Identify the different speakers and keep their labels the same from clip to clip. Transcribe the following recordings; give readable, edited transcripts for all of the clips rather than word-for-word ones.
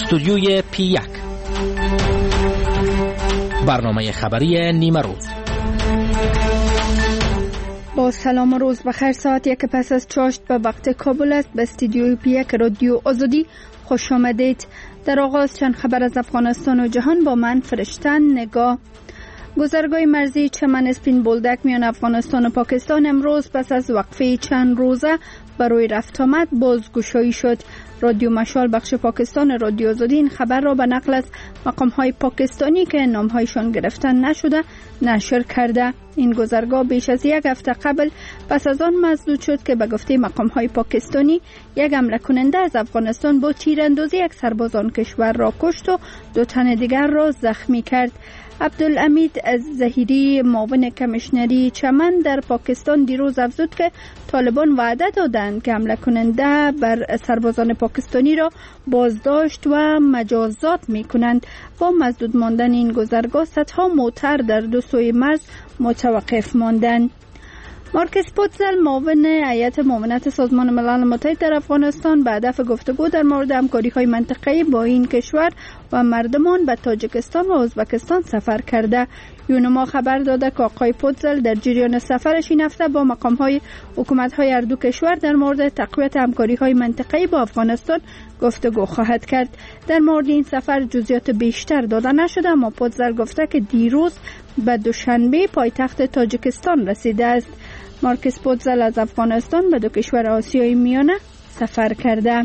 Speaker 1: استودیوی P1 برنامه خبری نیمه روز.
Speaker 2: با سلام و روز بخیر. ساعت یک پس از چاشت به وقت کابل است. به استودیوی P1 رادیو آزادی خوش آمدید. در آغاز چند خبر از افغانستان و جهان با من فرشتن نگاه. گذرگاه مرزی چمن اسپین بولدک میان افغانستان و پاکستان امروز پس از وقفه چند روزه برای رفت آمد بازگشایی شد. رادیو مشال بخش پاکستان رادیو آزادی این خبر را به نقل از مقام‌های پاکستانی که نام‌هایشان گرفتن نشده نشر کرده. این گذرگاه بیش از یک هفته قبل پس از آن مسدود شد که به گفته مقام‌های پاکستانی یک حمله کننده از افغانستان با تیراندازی یک سرباز آن کشور را کشت و 2 تن دیگر را زخمی کرد. عبدالحمید الظهیری معاون کمیشنری چمن در پاکستان دیروز افزود که طالبان وعده دادند که حمله کننده بر سربازان پاکستانی را بازداشت و مجازات می‌کنند. با مسدود ماندن این گذرگاه صدها موتر در دو سوی مرز متوقف ماندند. مارکس پوتزل معاون هیئت معاونت سازمان ملل متحد در افغانستان به هدف گفتگو در مورد همکاری‌های منطقه‌ای با این کشور و مردمان به تاجیکستان و ازبکستان سفر کرده. یونما خبر داده که آقای پوتزل در جریان سفرش این هفته با مقام‌های حکومت‌های هر دو کشور در مورد تقویت همکاری‌های منطقه‌ای با افغانستان گفتگو خواهد کرد. در مورد این سفر جزئیات بیشتر داده نشده، اما پوتزل گفته که دیروز به دوشنبه پایتخت تاجیکستان رسیده است. مارکس پوتزل از افغانستان به 2 کشور آسیای میانه سفر کرده.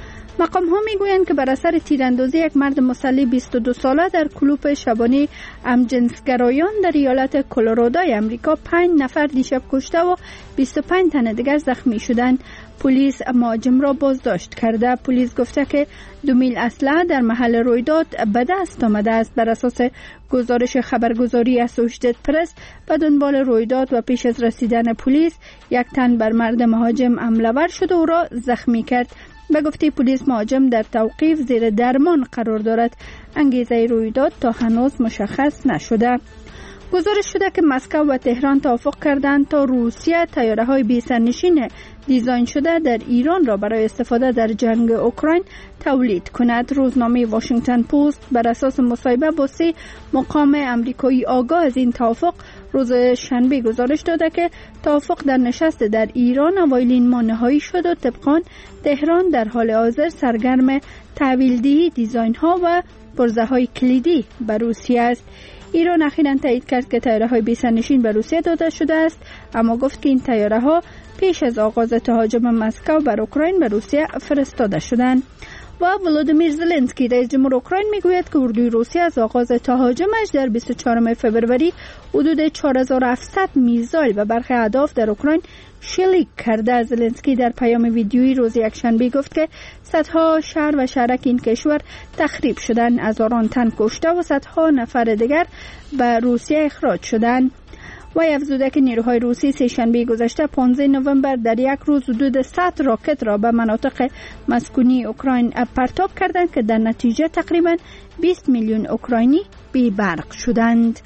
Speaker 2: مقام ها میگویند که بر اثر تیراندازی یک مرد مسلح 22 ساله در کلوپ شبانه همجنسگرایان در ایالت کلرادوی امریکا 5 نفر دیشب کشته و 25 تن دیگر زخمی شدند. پلیس مهاجم را بازداشت کرده. پلیس گفته که 2 میل اسلحه در محل رویداد به دست آمده است. بر اساس گزارش خبرگزاری اسوشیتد پرس به دنبال رویداد و پیش از رسیدن پلیس 1 تن بر مرد مهاجم حمله ور شد و او را زخمی کرد. به گفته پلیس مهاجم در توقیف زیر درمان قرار دارد. انگیزه رویداد تا هنوز مشخص نشده. گزارش شده که مسکو و تهران توافق کردند تا روسیه طیاره‌های بی‌سرنشین دیزاین شده در ایران را برای استفاده در جنگ اوکراین تولید کند. روزنامه واشنگتن پست بر اساس مصاحبه با 3 مقام آمریکایی آگاه از این توافق روز شنبه گزارش داده که توافق در نشست در ایران اوایل این ماه نهایی شد و طبقاً تهران در حال حاضر سرگرم تحویل‌دهی دیزاین‌ها و پرزه‌های کلیدی به روسیه است. ایران اخیراً تایید کرد که طیاره‌های بی‌سرنشین به روسیه داده شده است، اما گفت که این طیاره‌ها پیش از آغاز تهاجم مسکو بر اوکراین به روسیه فرستاده شدند. و ولودیمیر زلنسکی رئیس جمهور اوکراین میگوید که اردوی روسیه از آغاز تهاجمش در 24 فوریه حدود 4700 میزایل به برخی اهداف در اوکراین شلیک کرده. زلنسکی در پیام ویدیویی روز یکشنبه گفت که صدها شهر و شهرک این کشور تخریب شدند، هزاران تن کشته و صدها نفر دیگر به روسیه اخراج شدند. و افزوده که نیروهای روسی سه‌شنبه گذشته 15 نوامبر در یک روز حدود 100 راکت را به مناطق مسکونی اوکراین پرتاب کردند که در نتیجه تقریباً 20 میلیون اوکراینی بی برق شدند.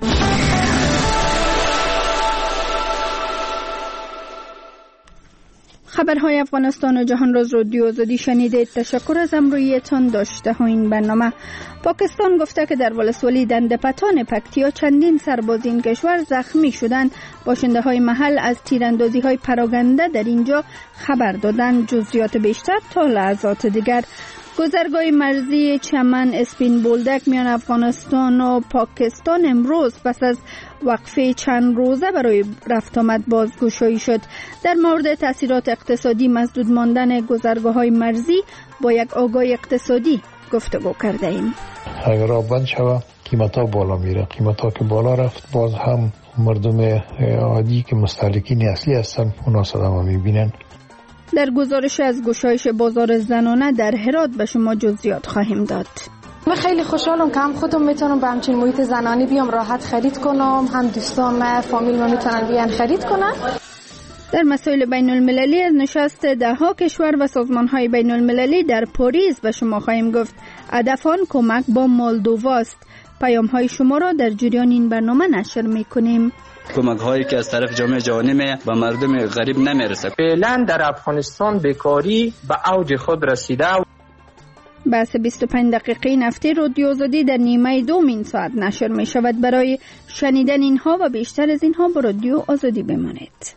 Speaker 2: خبرهای افغانستان و جهان را رادیو آزادی شنیدید. تشکر از همراهیتان. داشته ها این برنامه. پاکستان گفته که در ولسوالی دندپتان پکتیا چندین سرباز این کشور زخمی شدند. باشنده های محل از تیراندازی های پراگنده در اینجا خبر دادند. جزئیات بیشتر تا لحظات دیگر. گذرگاه مرزی چمن اسپین بولدک میان افغانستان و پاکستان امروز پس از وقفه چند روزه برای رفت آمد بازگشایی شد. در مورد تاثیرات اقتصادی مسدود ماندن گذرگاه‌های مرزی با یک آگاه اقتصادی گفتگو کرده ایم.
Speaker 3: اگر آب بند شود قیمتا بالا میره. قیمتا که بالا رفت باز هم مردم عادی که مستهلکین اصلی هستن اونا صدمه میبینن.
Speaker 2: در گزارش از گشایش بازار زنانه در هرات به شما جزئیات خواهیم داد.
Speaker 4: من خیلی خوشحالم که هم خودم میتونم به همچین محیط زنانی بیام راحت خرید کنم، هم دوستام فامیل ما میتونن بیان خرید کنن.
Speaker 2: در مسائل بین المللی از نشست 10 کشور و سازمان های بین المللی در پاریس به شما خواهیم گفت. هدف آن کمک با مولدووا است. پیام های شما را در جریان این برنامه نشر میکنیم.
Speaker 5: کمک هایی که از طرف جامعه جهانی به مردم غریب نمیرسه.
Speaker 6: فعلا در افغانستان بیکاری به اوج خود رسیده.
Speaker 2: بحث 25 دقیقه نفتی رادیو آزادی در نیمه دوم این ساعت نشر می شود. برای شنیدن اینها و بیشتر از اینها با رادیو آزادی بمانید.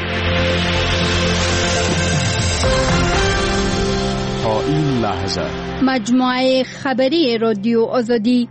Speaker 6: تا این لحظه
Speaker 2: مجموعه خبری رادیو آزادی.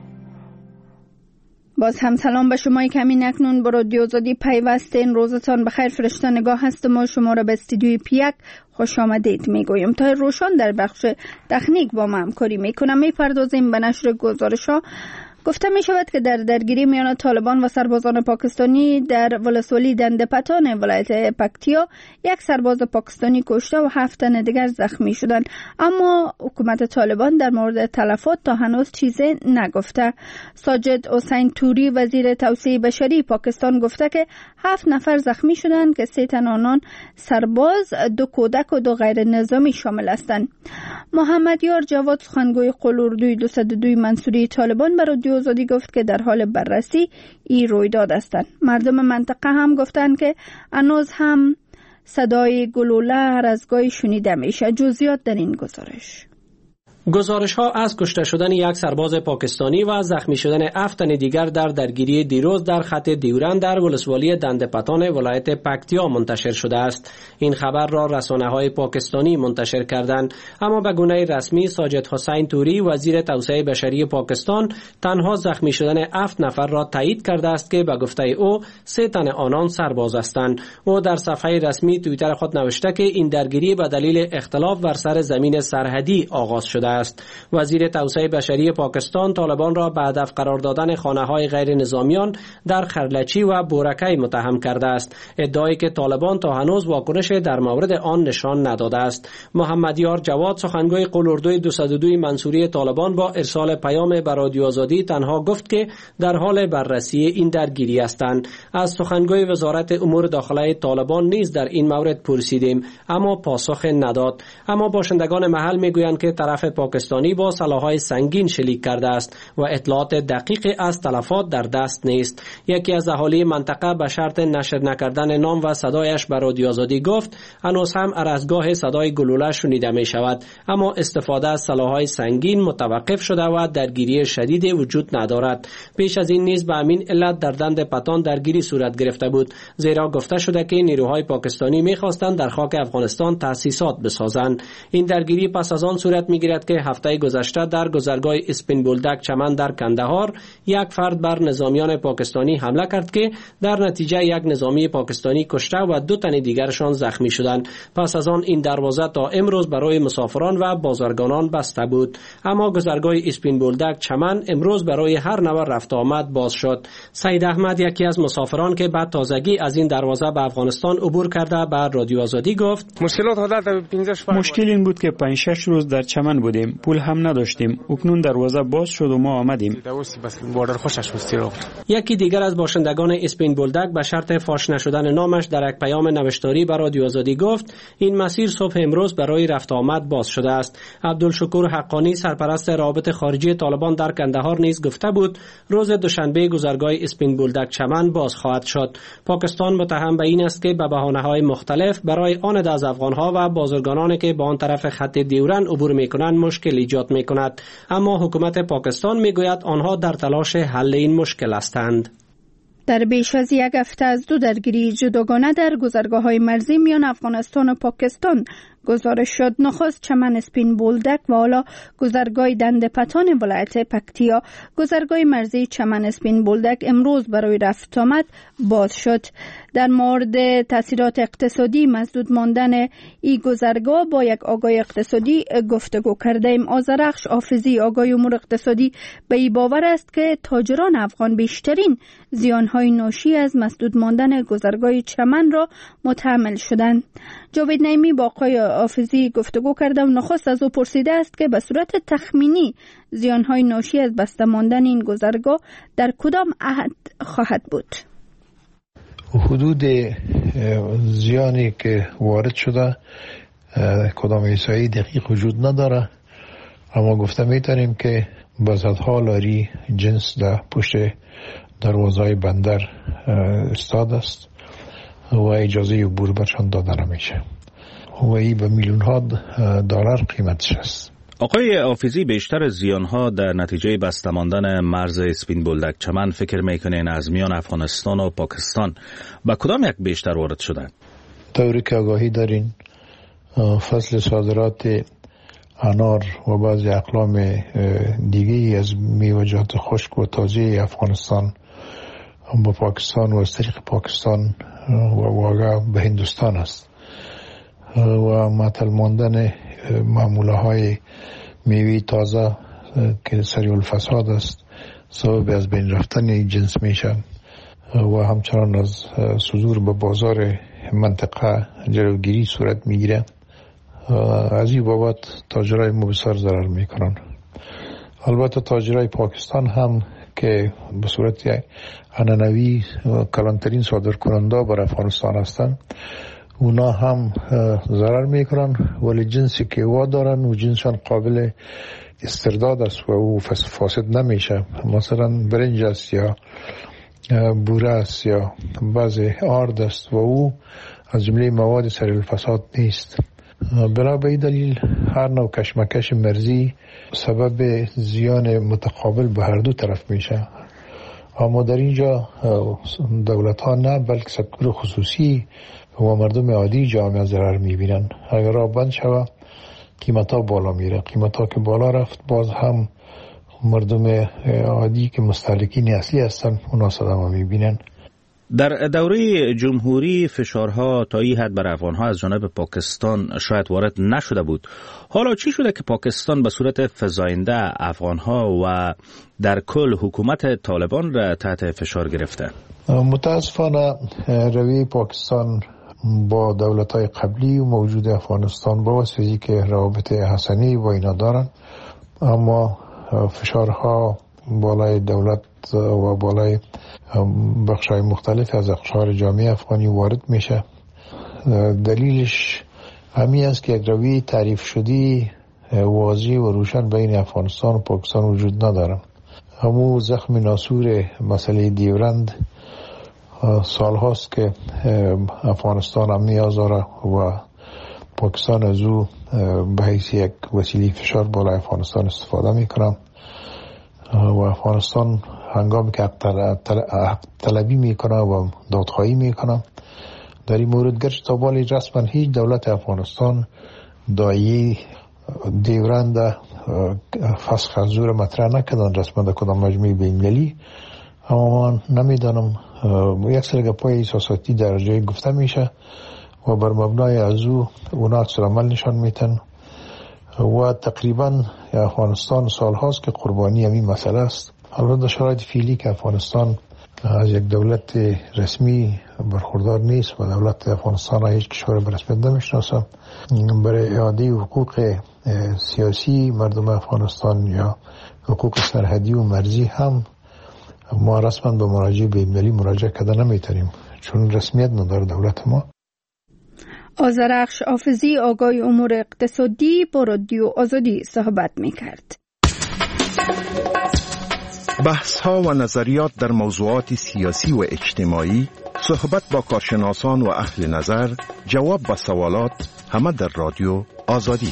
Speaker 2: باز هم سلام به شما که همین اکنون با رادیو آزادی پیوستین. روزتان بخیر. فرشته نگاه هستم و شما را به استودیوی پیک خوش آمدید میگویم. تا روشن در بخش تکنیک با ما همکاری میکنم. میپردازیم به نشر گزارش‌ها. گفته می شود که در درگیری میان طالبان و سربازان پاکستانی در ولسوالی دندپتان ولایت پکتیا یک سرباز پاکستانی کشته و 7 تن دیگر زخمی شدند، اما حکومت طالبان در مورد تلفات تا هنوز چیزی نگفته. ساجد حسین توری وزیر توسعه بشری پاکستان گفته که 7 نفر زخمی شدند که 3 تن آنان سرباز، 2 کودک و 2 غیر نظامی شامل هستند. محمد یار جواد سخنگوی قول اردوی 202 منصوری طالبان بر رادیو آزادی گفت که در حال بررسی این رویداد هستند. مردم منطقه هم گفتند که هنوز هم صدای گلوله هر از گاهی شنیده میشه. جزئیات در این
Speaker 7: گزارش‌ها از کشته شدن یک سرباز پاکستانی و زخمی شدن 7 تن دیگر در درگیری دیروز در خط دیورند در ولسوالی دندپتان ولایت پکتیا منتشر شده است. این خبر را رسانه‌های پاکستانی منتشر کردند، اما به گونه رسمی ساجد حسین توری وزیر توسعه بشری پاکستان تنها زخمی شدن 7 نفر را تایید کرده است که به گفته او 3 تن آنان سرباز هستند. او در صفحه رسمی توییتر خود نوشته که این درگیری به دلیل اختلاف بر سر زمین سرحدی آغاز شده است. وزیر توسعه بشری پاکستان طالبان را به هدف قرار دادن خانه‌های غیر نظامیان در خرلچی و بورکی متهم کرده است، ادعایی که طالبان تا هنوز واکنش در مورد آن نشان نداده است. محمد یار جواد سخنگوی قول اردوی 202 منصوری طالبان با ارسال پیام به رادیو آزادی تنها گفت که در حال بررسی این درگیری هستند. از سخنگوی وزارت امور داخله طالبان نیز در این مورد پرسیدیم، اما پاسخ نداد. اما باشندگان محل میگویند که طرف پاکستانی با سلاح‌های سنگین شلیک کرده است و اطلاعات دقیق از تلفات در دست نیست. یکی از اهالی منطقه به شرط نشر نکردن نام و صدایش به رادیو آزادی گفت هنوز هم هر از گاه صدای گلوله شنیده می شود، اما استفاده از سلاح‌های سنگین متوقف شده و درگیری شدید وجود ندارد. پیش از این نیز به همین علت در دندپتان درگیری صورت گرفته بود، زیرا گفته شده که نیروهای پاکستانی می‌خواستند در خاک افغانستان تأسیسات بسازند. این درگیری پس از آن صورت می‌گیرد که هفته گذشته در گذرگاه اسپین بولدک چمن در کندهار یک فرد بر نظامیان پاکستانی حمله کرد که در نتیجه یک نظامی پاکستانی کشته و 2 تن دیگرشان زخمی شدند. پس از آن این دروازه تا امروز برای مسافران و بازرگانان بسته بود، اما گذرگاه اسپین بولدک چمن امروز برای هر نوع رفت آمد باز شد. سید احمد یکی از مسافران که بعد تازگی از این دروازه به افغانستان عبور کرده به رادیو آزادی گفت
Speaker 8: مشکل این بود که 5-6 روز در چمن بودیم، پول هم نداشتیم. اکنون دروازه باز شد و ما آمدیم.
Speaker 7: یکی دیگر از باشندگان اسپین بولدک به شرط فاش نشدن نامش در یک پیام نوشتاری به رادیو آزادی گفت این مسیر صبح امروز برای رفت آمد باز شده است. عبدالشکور حقانی سرپرست روابط خارجی طالبان در کندهار نیز گفته بود روز دوشنبه گذرگاه اسپین بولدک چمن باز خواهد شد. پاکستان متهم به این است که به بهانه‌های مختلف برای آن از افغان‌ها و بازرگانانی که به آن طرف خط دیورند عبور می‌کنند مشکل ایجاد می‌کند، اما حکومت پاکستان می‌گوید آنها در تلاش حل این مشکل هستند.
Speaker 2: در بیش از یک هفته از 2 درگیری جداگانه در گذرگاه‌های مرزی میان افغانستان و پاکستان گزارش شد. نخست چمن اسپین بولدک و حالا گذرگاه دندپتان ولایت پکتیا. گذرگاه مرزی چمن اسپین بولدک امروز برای رفت آمد باز شد. در مورد تاثیرات اقتصادی مسدود ماندن این گذرگاه با یک آگاه اقتصادی گفتگو کردیم. آذرخش حافظی آگاه امور اقتصادی به این باور است که تاجران افغان بیشترین زیانهای ناشی از مسدود ماندن گذرگاه چمن را متحمل شدند. جاوید نعیمی با آقای حافظی گفتگو کرده و نخست از او پرسیده است که به صورت تخمینی زیانهای ناشی از بسته ماندن این گذرگاه در کدام عهد خواهد بود؟
Speaker 3: حدود زیانی که وارد شده کدام احصایی دقیق وجود نداره، اما گفته میتونیم که بازدها لاری جنس در پشت دروازه بندر استاد است و اجازه عبور برشان داده نمیشه و این به میلیون ها دلار قیمتش است.
Speaker 9: آقای حافظی، بیشتر زیانها در نتیجه بسته ماندن مرز اسپین بولدک چمن فکر میکنین از میان افغانستان و پاکستان به کدام یک بیشتر وارد شدن؟
Speaker 3: طوری که آگاهی دارین فصل صادرات انار و بعضی اقلام دیگه از میوه‌جات خشک و تازه افغانستان با پاکستان و از طریق پاکستان و واقع به هندوستان است و معطل ماندن معموله های میوه تازه که سریع الفساد است سبب از بین رفتن جنس میشه و همچنان از صدور به بازار منطقه جلوگیری صورت میگیره. از این بابت تاجرای ما بسیار ضرر میکنن. البته تاجرای پاکستان هم که به صورت عنعنوی کلانترین صادر کننده بر افغانستان هستند، اونا هم ضرر میکنن، ولی جنسی که وا دارن و جنسشان قابل استرداد است و او فاسد نمیشه. مثلا برنج است یا بوره است یا بعض آرد است و او از جمله مواد سریع الفساد نیست. بنا به این دلیل هر نوع کشمکش مرزی سبب زیان متقابل به هر دو طرف میشه. اما در اینجا دولت ها نه بلکه سکتور خصوصی و مردم عادی جامعه ضرر میبینن. اگر راه بند شوه قیمت ها بالا میره. قیمت ها که بالا رفت باز هم مردم عادی که مستهلکین اصلی هستن اونا صدمه میبینن.
Speaker 9: در دوره جمهوری فشارها تا این حد بر افغانها از جانب پاکستان شاید وارد نشده بود. حالا چی شده که پاکستان به صورت فزاینده افغانها و در کل حکومت طالبان را تحت فشار گرفته؟
Speaker 3: متاسفانه روی پاکستان با دولت‌های قبلی و موجود افغانستان با واسطه که روابط حسنی با اینا دارن، اما فشارها بالای دولت و بالای بخش‌های مختلف از اقشار جامعه افغانی وارد میشه. دلیلش همین است که یک روی تعریف شدی واضح و روشن بین افغانستان و پاکستان وجود نداره. همون زخم ناسور مسئله دیورند سال هاست که افغانستان هم میازاره و پاکستان از او به حیث یک وسیله فشار بالای افغانستان استفاده میکنه و افغانستان هنگامی که حق طلبی میکنه و دادخواهی میکنه در این مورد گرچه تا بالی رسما هیچ دولت افغانستان دایی دیورند فسخ از زور مطرح نکردن رسما در کدام مجموعه بین‌المللی، اما من نمیدانم یک سری گپای احساساتی در جای گفته میشه و بر مبنای از اونا عکس العمل نشان میتن و تقریبا افغانستان سال هاست که قربانی همین مسئله است. البته شرایط فعلی که افغانستان از یک دولت رسمی برخوردار نیست و دولت افغانستان را هیچ کشور به رسمیت نمیشناسه. برای اعاده حقوق سیاسی مردم افغانستان یا حقوق سرحدی و مرزی هم ما رسما به مراجع بین‌المللی مراجعه کرده نمیتونیم چون رسمیت نداره دولت ما.
Speaker 2: آذرخش حافظی آگاه امور اقتصادی با رادیو آزادی صحبت میکرد.
Speaker 10: بحث ها و نظریات در موضوعات سیاسی و اجتماعی، صحبت با کارشناسان و اهل نظر، جواب به سوالات، همه در رادیو آزادی.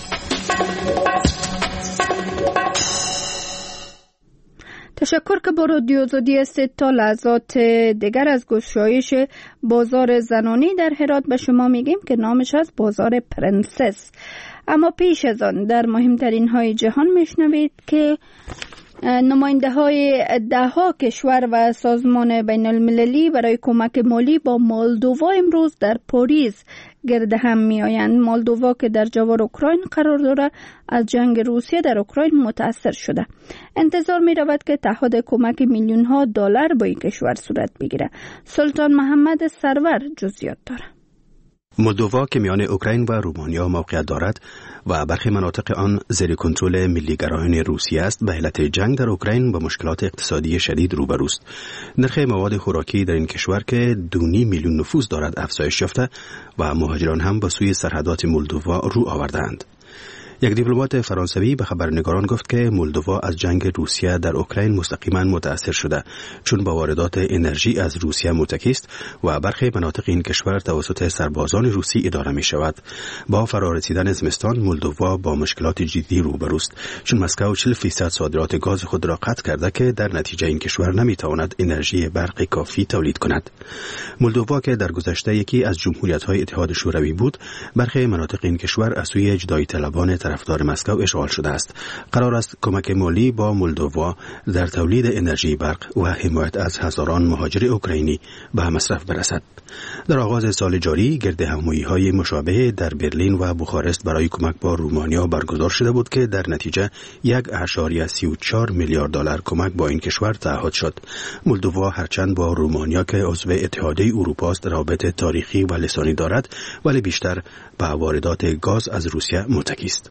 Speaker 2: تشکر که با رادیو آزادی هستید. تا لحظات دیگر از گشایش بازار زنانی در هرات به شما میگیم که نامش از بازار پرنسس. اما پیش از آن در مهمترین های جهان میشنوید که نماینده های 10 کشور و سازمان بین المللی برای کمک مالی با مولدووا امروز در پاریس گرد هم می آیند. مولدووا که در جوار اوکراین قرار دارد از جنگ روسیه در اوکراین متاثر شده. انتظار می رود که تعهد کمک میلیون ها دلار با این کشور صورت بگیرد. سلطان محمد سرور جزئیات دارد.
Speaker 11: مولدووا که میان اوکراین و رومانیا موقعیت دارد و برخی مناطق آن زیر کنترل ملی‌گرایان روسیه است، به علت جنگ در اوکراین با مشکلات اقتصادی شدید روبروست. نرخ مواد خوراکی در این کشور که 2.5 میلیون نفوس دارد افزایش یافته و مهاجران هم به سوی سرحدات مولدووا رو آوردند. یک دیپلمات فرانسوی به خبرنگاران گفت که مولدووا از جنگ روسیه در اوکراین مستقیما متاثر شده، چون با واردات انرژی از روسیه متکی است و برخی مناطق این کشور توسط سربازان روسی اداره می شود. با فرارسیدن زمستان مولدووا با مشکلات جدی روبروست، چون مسکو 40% صادرات گاز خود را قطع کرده که در نتیجه این کشور نمی تواند انرژی برقی کافی تولید کند. مولدووا که در گذشته یکی از جمهوریت‌های اتحاد شوروی بود، برخی مناطق این کشور از سوی جدایی طلبان طرفدار مسکو اشغال شده است. قرار است کمک مالی با مولدووا در تولید انرژی برق و حمایت از هزاران مهاجر اوکراینی به مصرف برسد. در آغاز سال جاری گردهمایی‌های مشابه در برلین و بوخارست برای کمک با رومانیا برگزار شده بود که در نتیجه 1.34 میلیارد دلار کمک با این کشور تعهد شد. مولدووا هرچند با رومانیا که عضو اتحادیه اروپا است رابطه تاریخی و لسانی دارد، ولی بیشتر به واردات گاز از روسیه متکی است.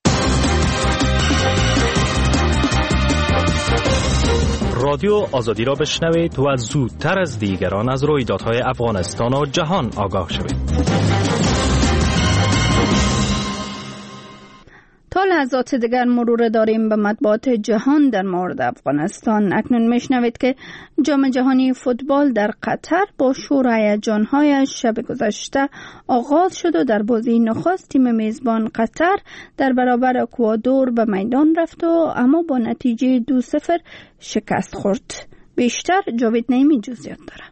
Speaker 1: رادیو آزادی را بشنوید و زودتر از دیگران از رویدادهای افغانستان و جهان آگاه شوید.
Speaker 2: تا لحظات دیگر مرور داریم به مطبوعات جهان در مورد افغانستان. اکنون میشنوید که جام جهانی فوتبال در قطر با شور و هیجان‌هایش شب گذشته آغاز شد و در بازی نخست تیم میزبان قطر در برابر اکوادور به میدان رفت و اما با نتیجه 2-0 شکست خورد. بیشتر جاوید نعیمی جزئیات داره.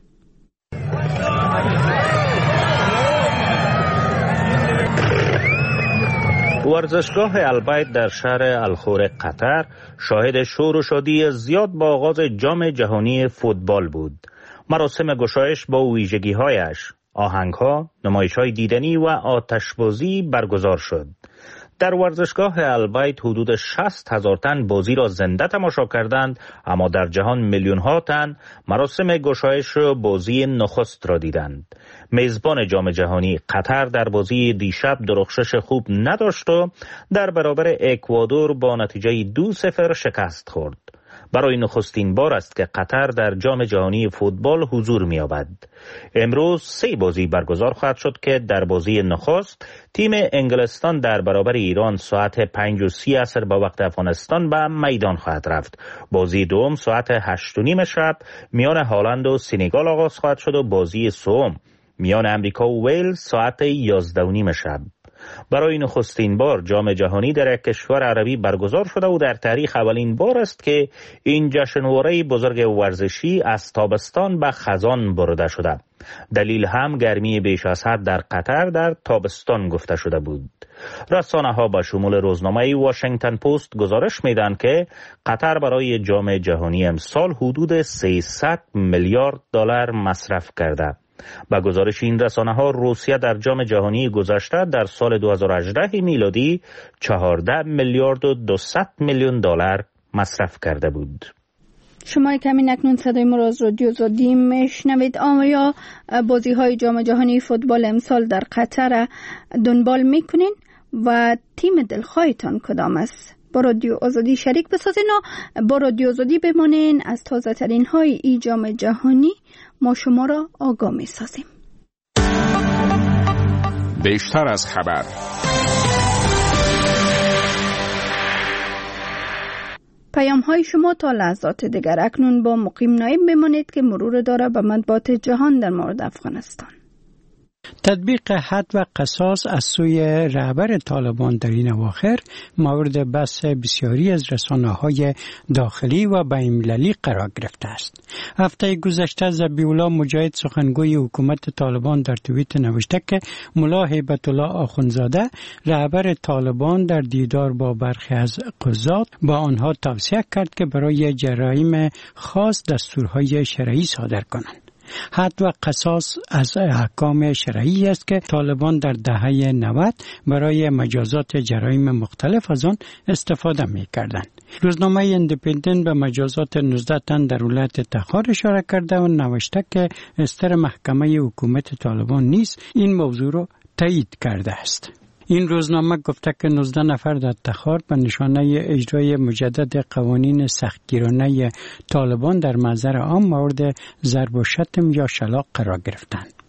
Speaker 9: ورزشگاه البیت در شهر الخور قطر شاهد شور و شادی زیاد با آغاز جام جهانی فوتبال بود. مراسم گشایش با ویژگی‌هایش، آهنگ‌ها، نمایش‌های دیدنی و آتشبازی برگزار شد. در ورزشگاه البیت حدود 60,000 تن بازی را زنده تماشا کردند، اما در جهان میلیون‌ها تن مراسم گشایش بازی نخست را دیدند. میزبان جام جهانی قطر در بازی دیشب درخشش خوب نداشت و در برابر اکوادور با نتیجه 2-0 شکست خورد. برای نخستین بار است که قطر در جام جهانی فوتبال حضور می‌یابد. امروز 3 بازی برگزار خواهد شد که در بازی نخست تیم انگلستان در برابر ایران ساعت 5:30 عصر با وقت افغانستان به میدان خواهد رفت. بازی دوم ساعت 8:30 شب میان هالند و سنگال آغاز خواهد شد و بازی سوم میان امریکا و ویلز ساعت 11:30 شب. برای نخستین بار جام جهانی در یک کشور عربی برگزار شده و در تاریخ اولین بار است که این جشنواره بزرگ ورزشی از تابستان به خزان برده شده. دلیل هم گرمی بیش از حد در قطر در تابستان گفته شده بود. رسانه‌ها به شمول روزنامه واشنگتن پست گزارش میدن که قطر برای جام جهانی امسال حدود 300 میلیارد دلار مصرف کرده. با گزارش این رسانه‌ها روسیه در جام جهانی گذشته در سال 2018 میلادی 14 میلیارد و 200 میلیون دلار مصرف کرده بود.
Speaker 2: شما کمی اکنون صدای ما را از رادیو آزادی میشنوید. آیا بازی‌های جام جهانی فوتبال امسال در قطر دنبال میکنین و تیم دلخواهتان کدام است؟ با رادیو آزادی شریک بسازین و با رادیو آزادی بمانین. از تازه ترین های ای جام جهانی ما شما را آگاه می سازیم.
Speaker 6: بیشتر از خبر.
Speaker 2: پیام های شما تا لحظات دیگر. اکنون با مقیم نایب بمانید که مرور داره به مطبوعات جهان در مورد افغانستان.
Speaker 8: تطبیق حد و قصاص از سوی رهبر طالبان در این اواخر مورد بحث بسیاری از رسانه‌های داخلی و بین‌المللی قرار گرفته است. هفته گذشته ذبیح‌الله مجاهد سخنگوی حکومت طالبان در توییت نوشته که ملا هیبت الله آخوندزاده رهبر طالبان در دیدار با برخی از قضات با آنها توصیه کرد که برای جرایم خاص دستورهای شرعی صادر کنند. حد و قصاص از احکام شرعی است که طالبان در دهه 90 برای مجازات جرایم مختلف از آن استفاده می کردند. روزنامه ایندیپندنت به مجازات 19 تن در ولایت تخار اشاره کرده و نوشته که استر محکمه حکومت طالبان نیز این موضوع را تایید کرده است. این روزنامه گفته که 19 نفر در تخار به نشانه اجرای مجدد قوانین سختگیرانه طالبان در محضر عام مورد ضرب و شتم یا شلاق قرار گرفتند.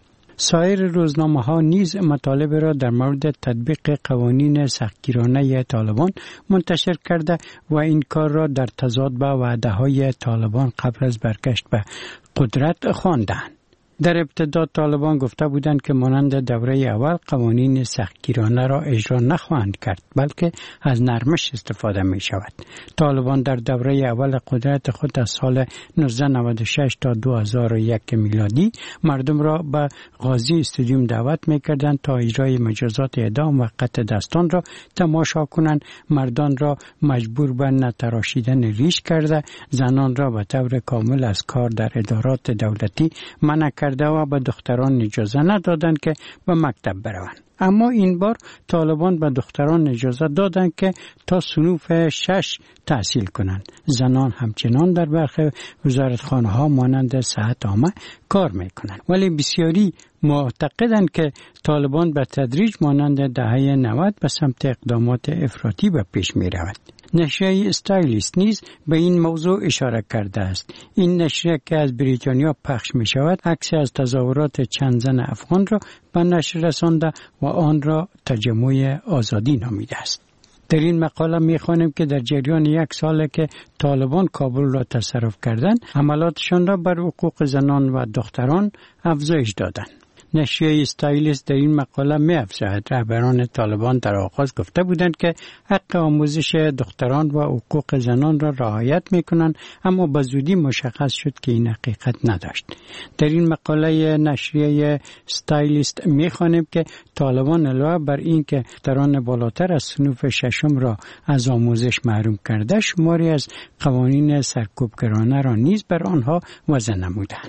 Speaker 8: سایر روزنامه‌ها نیز مطالب را در مورد تطبیق قوانین سختگیرانه طالبان منتشر کرده و این کار را در تضاد با وعده‌های طالبان قبل از برگشت به قدرت خواندند. در ابتدا طالبان گفته بودند که مانند دوره اول قوانین سختگیرانه را اجرا نخواهند کرد بلکه از نرمش استفاده می شود. طالبان در دوره اول قدرت خود از سال 1996 تا 2001 میلادی مردم را به قاضی استادیوم دعوت می کردند تا اجرای مجازات اعدام و قطع دستان را تماشا کنند. مردان را مجبور به نتراشیدن ریش کرده، زنان را به طور کامل از کار در ادارات دولتی منع کرده و به دختران اجازه ندادند که به مکتب بروند. اما این بار طالبان به دختران اجازه دادند که تا صنوف 6 تحصیل کنند. زنان همچنان در برخی وزارتخانه‌ها مانند صحت عامه کار میکنند. ولی بسیاری معتقدند که طالبان به تدریج مانند دهه 90 به سمت اقدامات افراطی به پیش می رود. نشریه استایلیست نیز به این موضوع اشاره کرده است. این نشریه که از بریتانیا پخش می شود عکس از تظاهرات چند زن افغان را به نشر رسانده و آن را تجمع آزادی نامیده است. در این مقاله می خوانیم که در جریان 1 سال که طالبان کابل را تصرف کردند، حملاتشان را بر حقوق زنان و دختران افزایش دادند. نشریه استایلیست در این مقاله می افزاید رهبران طالبان در آغاز گفته بودند که حق آموزش دختران و حقوق زنان را رعایت می کنند، اما به زودی مشخص شد که این حقیقت نداشت. در این مقاله نشریه استایلیست می خوانیم که طالبان علاوه بر این که دختران بالاتر از صنوف 6 را از آموزش محروم کرده، شماری از قوانین سرکوبگرانه را نیز بر آنها وضع نمودند.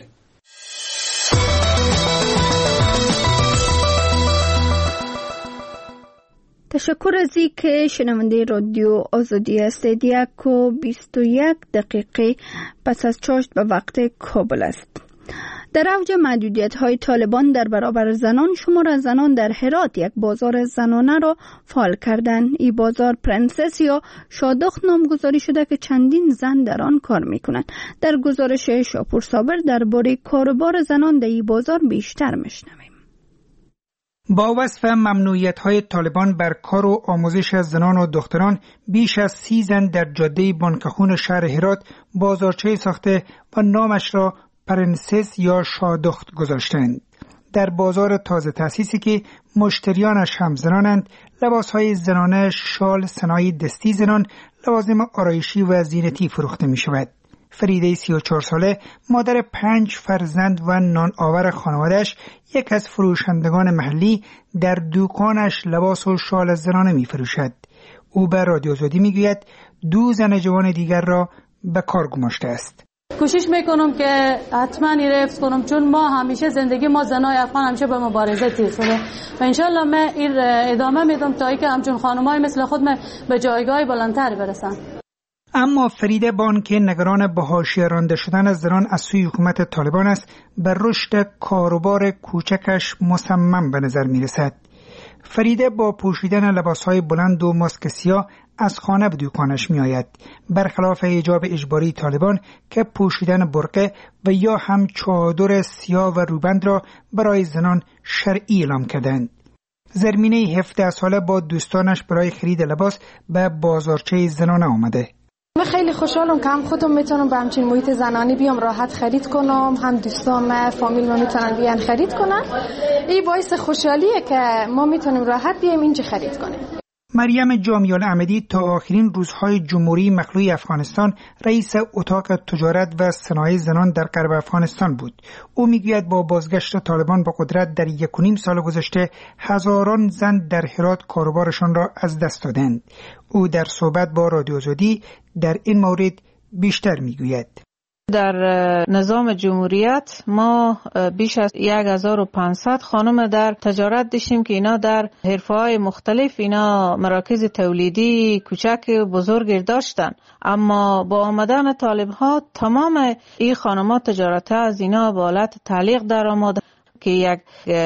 Speaker 2: تشکر از این که شنونده رادیو آزادی هستید. 1:21 پس از چاشت به وقت کابل است. در اوج محدودیت‌های طالبان در برابر زنان، شمار زنان در هرات یک بازار زنانه را فعال کردند. این بازار پرنسس یا شادخت نامگذاری شده که چندین زن در آن کار می‌کنند. در گزارش شاپور صابر درباره کاروبار زنان در این بازار بیشتر می‌شنویم.
Speaker 12: با وصف ممنوعیت‌های طالبان بر کار و آموزش زنان و دختران، بیش از 30 زن در جاده بانکخون شهر هرات بازارچه ساخته و نامش را پرنسس یا شادخت گذاشتند. در بازار تازه تأسیسی که مشتریانش هم زنانند، لباس‌های زنانه، شال، صنایع دستی زنان، لوازم آرایشی و زینتی فروخته می‌شود. فریده 34 ساله، مادر 5 فرزند و نان آور خانواده‌اش، یک از فروشندگان محلی در دکانش لباس و شال زنانه می فروشد. او به رادیو آزادی می گوید 2 زن جوان دیگر را به کار گماشته است.
Speaker 13: کوشش میکنم که حتما این حفظ کنم، چون ما همیشه زندگی ما زنای افغان همیشه به مبارزه تیر شده و انشالله من این ادامه میدم تا اینکه همچون خانمای مثل خود من به جایگاه بلندتر برسم.
Speaker 12: اما فریده بان که نگران به حاشیه رانده شدن از زنان از سوی حکومت طالبان است، بر رشد کاروبار کوچکش مصمم به نظر می رسد. فریده با پوشیدن لباسهای بلند و ماسک سیاه از خانه به دکانش می آید، برخلاف حجاب اجباری طالبان که پوشیدن برقه و یا هم چادر سیاه و روبند را برای زنان شرعی اعلام کردند. زرمینه 17 ساله با دوستانش برای خرید لباس به بازارچه زنانه آمده.
Speaker 4: من خیلی خوشحالم که هم خودم میتونم به همچین محیط زنانی بیام راحت خرید کنم، هم دوستام فامیل ما میتونن بیان خرید کنن. این باعث خوشحالیه که ما میتونیم راحت بیایم اینجا خرید کنیم.
Speaker 12: مریم جامیال احمدی تا آخرین روزهای جمهوری مخلوع افغانستان رئیس اتاق تجارت و صنایع زنان در غرب افغانستان بود. او میگوید با بازگشت طالبان به قدرت در 1.5 سال گذشته هزاران زن در هرات کاروبارشان را از دست دادند. او در صحبت با رادیو آزادی در این مورد بیشتر میگوید.
Speaker 14: در نظام جمهوریت ما بیش از 1500 خانم در تجارت داشتیم که اینا در حرفه‌های مختلف اینا مراکز تولیدی کوچک و بزرگ داشتن، اما با آمدن طالب‌ها تمام این خانم‌ها تجارت از اینا به حالت تعلیق در آمد که یک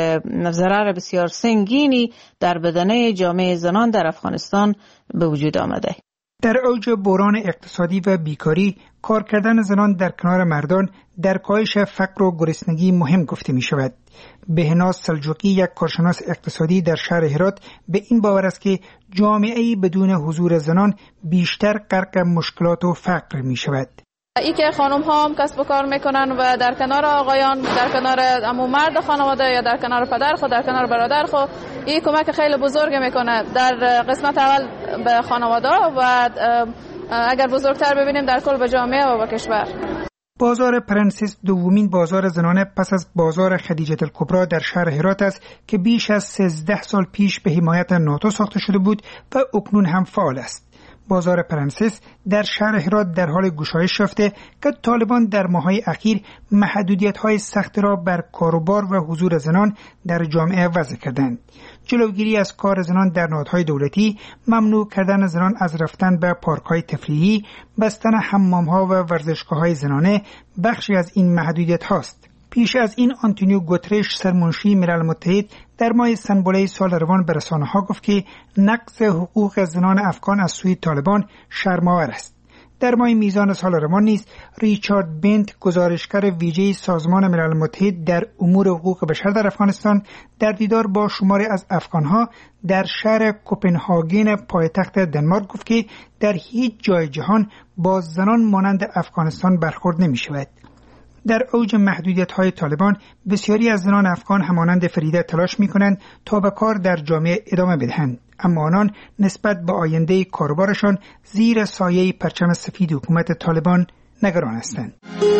Speaker 14: ضرر بسیار سنگینی در بدنه جامعه زنان در افغانستان به وجود آمده.
Speaker 12: در اوج بحران اقتصادی و بیکاری، کار کردن زنان در کنار مردان در کاهش فقر و گرسنگی مهم گفته می شود. بهناز سلجوقی، یک کارشناس اقتصادی در شهر هرات، به این باور است که جامعه‌ای بدون حضور زنان بیشتر غرق مشکلات و فقر می شود.
Speaker 15: ای که خانم ها هم کسب و کار میکنن و در کنار آقایان، در کنار عمو مرد خانواده یا در کنار پدر خود، در کنار برادر خود، این کمک خیلی بزرگ میکنه در قسمت اول به خانواده و اگر بزرگتر ببینیم در کل به جامعه و به کشور.
Speaker 12: بازار پرنسس دومین بازار زنانه پس از بازار خدیجه الکبری در شهر هرات است که بیش از 13 سال پیش به حمایت ناتو ساخته شده بود و اکنون هم فعال است. بازار پرنسس در شهر هرات در حال گشایش یافته که طالبان در ماه‌های اخیر محدودیت‌های سخت را بر کاروبار و حضور زنان در جامعه وضع کردند. جلوگیری از کار زنان در نهادهای دولتی، ممنوع کردن زنان از رفتن به پارک‌های تفریحی، بستن حمام‌ها و ورزشگاه‌های زنانه بخشی از این محدودیت‌هاست. پیش از این آنتونیو گوترش، سرمنشی ملل متحد، در ماه سنبوله سال روان به رسانه‌ها گفت که نقض حقوق زنان افغان از سوی طالبان شرم‌آور است. در ماه میزان سال روان نیز ریچارد بنت، گزارشگر ویژه سازمان ملل متحد در امور حقوق بشر در افغانستان، در دیدار با شماری از افغان‌ها در شهر کوپنهاگن پایتخت دنمارک گفت که در هیچ جای جهان با زنان مانند افغانستان برخورد نمی‌شود. در اوج محدودیت‌های طالبان، بسیاری از زنان افغان همانند فریده تلاش می‌کنند تا به کار در جامعه ادامه بدهند، اما آنان نسبت به آینده کاروبارشان زیر سایه پرچم سفید حکومت طالبان نگران هستند.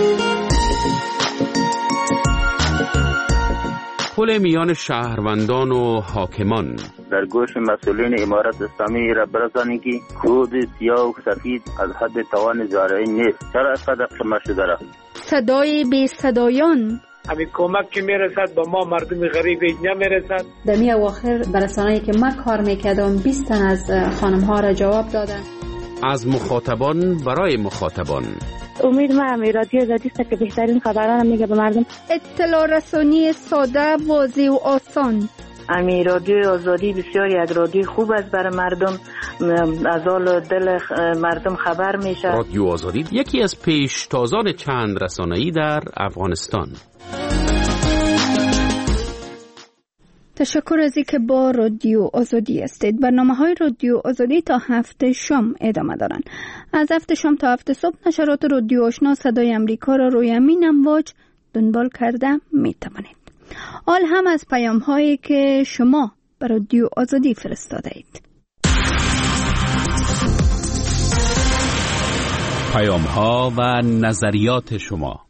Speaker 6: پل میان شهروندان و حاکمان
Speaker 16: در گوش مسئولین امارت اسلامی را برسانید که کود سیاه و سفید از حد توان جارحه نیست. چرا اینقدر قمه شده را؟
Speaker 2: صدای بی صدایان،
Speaker 17: همین کمک که میرسد به ما مردم غریب نمیرسد.
Speaker 18: در می اواخر برسانه‌ای که من کار میکردم 20 تن از خانم ها را جواب دادن.
Speaker 6: از مخاطبان برای مخاطبان.
Speaker 19: امید من رادیو آزادی است که بهترین خبران میگه به مردم.
Speaker 2: اطلاع رسانی ساده، واضح و آسان.
Speaker 20: رادیو آزادی بسیاری از رادیو خوب است برای مردم، از حال دل مردم خبر میشه.
Speaker 6: رادیو آزادی یکی از پیشتازان چند رسانه‌ای در افغانستان.
Speaker 2: تشکر از اینکه با رادیو آزادی هستید. برنامه‌های رادیو آزادی تا 7 شام ادامه دارند. از 7 شام تا 7 صبح نشرات رادیو آشنا صدای امریکا را روی امین امواج دنبال کرده می‌توانید. حال هم از پیام‌هایی که شما به رادیو آزادی فرستاده اید.
Speaker 6: پیام‌ها و نظریات شما.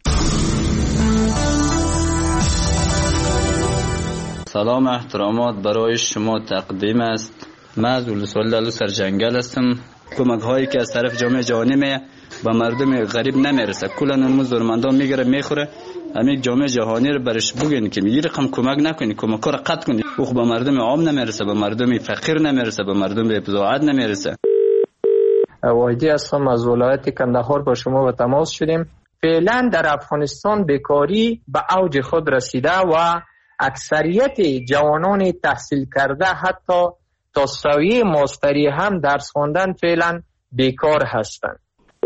Speaker 5: سلام احترامات برای شما تقدیم است. من از ولسوالی سرجنگل هستم. کمک هایی که از طرف جامعه جهانی به مردم غریب نمیرسه، کلا اون زورمندان میگیره میخوره. همین جامعه جهانی رو برش بگین که این رقم کمک نکنی، کمک رو قطع کنی. او به مردم عام نمیرسه، به مردم فقیر نمیرسه، به مردم بزاعت نمیرسه.
Speaker 21: واحدی هستم از ولایت کندهار، با شما به تماس شدیم. فعلا در افغانستان بیکاری به اوج خود رسیده و اکثریت جوانان تحصیل کرده حتی تا سویه ماستری هم درس خواندن فعلا بیکار هستند.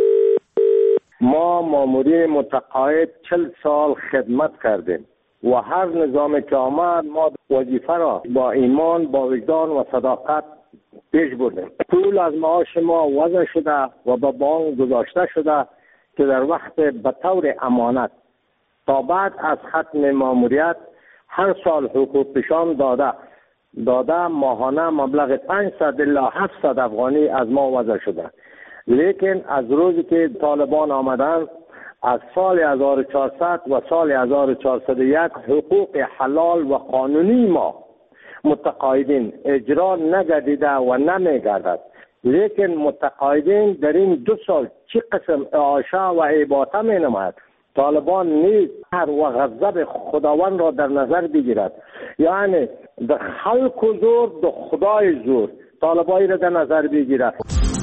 Speaker 22: ما ماموری متقاعد 40 سال خدمت کردیم و هر نظامی که آمد ما وظیفه را با ایمان، با وجدان و صداقت پیش بردیم. پول از معاش ما وضع شده و به بانک گذاشته شده که در وقت به طور امانت تا بعد از ختم ماموریت هر سال حقوق پیشام داده ماهانه مبلغ 500 الی 700 افغانی از ما وضع شده. لیکن از روزی که طالبان آمدن، از سال 1400 و سال 1401 حقوق حلال و قانونی ما متقاعدین اجرا نگردیده و نمیگردد. لیکن متقاعدین در این 2 سال چه قسم اعاشه و اباطه می نماید. طالبان نیز هر و غضب خداوند را در نظر بگیرد، یعنی در خلق و زور در خدای زور طالبانی را در نظر بگیرد.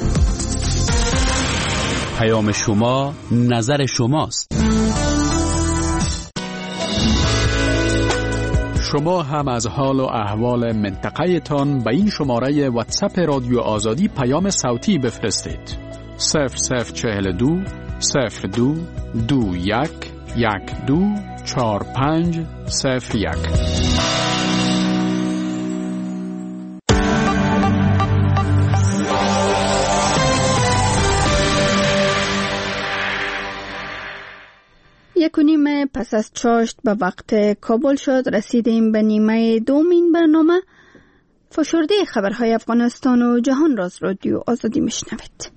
Speaker 6: پیام شما نظر شماست.
Speaker 3: شما هم از حال و احوال منطقه تان به این شماره واتساپ رادیو آزادی پیام صوتی بفرستید. 0042 02 21 12 45 01.
Speaker 2: یک و نیم پس از چاشت به وقت کابل شد. رسیدیم به نیمه دومین برنامه. فشرده خبرهای افغانستان و جهان را از رادیو آزادی میشنوید.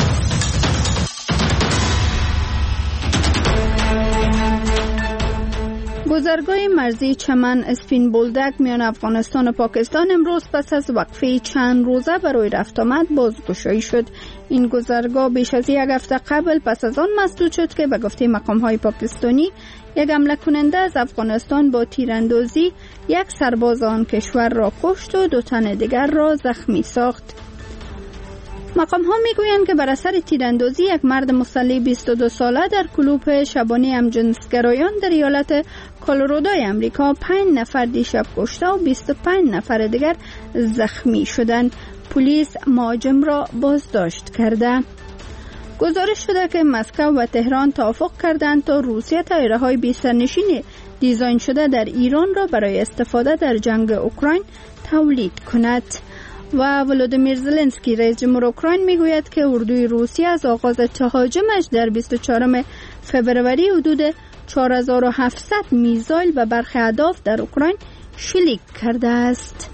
Speaker 2: گذرگاه مرزی چمن اسپین بولدک میان افغانستان و پاکستان امروز پس از وقفه چند روزه برای رفت آمد بازگشایی شد. این گذرگاه بیش از یک هفته قبل پس از آن مسدود شد که به گفته مقام‌های پاکستانی یک حمله کننده از افغانستان با تیراندازی یک سرباز آن کشور را کشت و 2 تن دیگر را زخمی ساخت. مقام‌ها میگویند که بر اثر تیراندازی یک مرد مسلح 22 ساله در کلوپ شبانه همجنسگرایان در ایالت کلرادوی امریکا 5 نفر دیشب کشته و 25 نفر دیگر زخمی شدند. پلیس مهاجم را بازداشت کرده. گزارش شده که مسکو و تهران توافق کردند تا روسیه طیاره‌های بی سرنشین دیزاین شده در ایران را برای استفاده در جنگ اوکراین تولید کند. و ولودیمیر زلنسکی رئیس جمهور اوکراین میگوید که اردوی روسیه از آغاز تهاجمش در 24 فوریه حدود 4700 میزایل به برخی اهداف در اوکراین شلیک کرده است.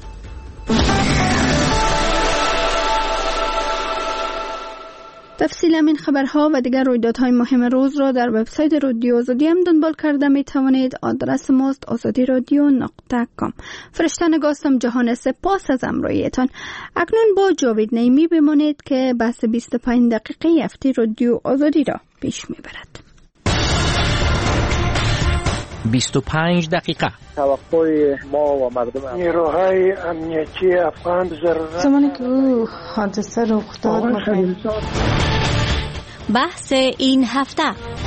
Speaker 2: تفصیل این خبرها و دیگر رویدادهای مهم روز را در وبسایت رادیو آزادی هم دنبال کرده می توانید. آدرس ماست azadiradyo.com. فرشته نگاستم جهان سپاس از همراهیتان. اکنون با جاوید نعیمی بمانید که بحث 25 دقیقه هفته رادیو آزادی را پیش می برد.
Speaker 9: 25 دقیقه
Speaker 7: توقع ما و مردم
Speaker 17: نیروهای امنیتی افغان ضرورت
Speaker 4: زمانی که او حادثه رخ داد
Speaker 23: بحث این هفته.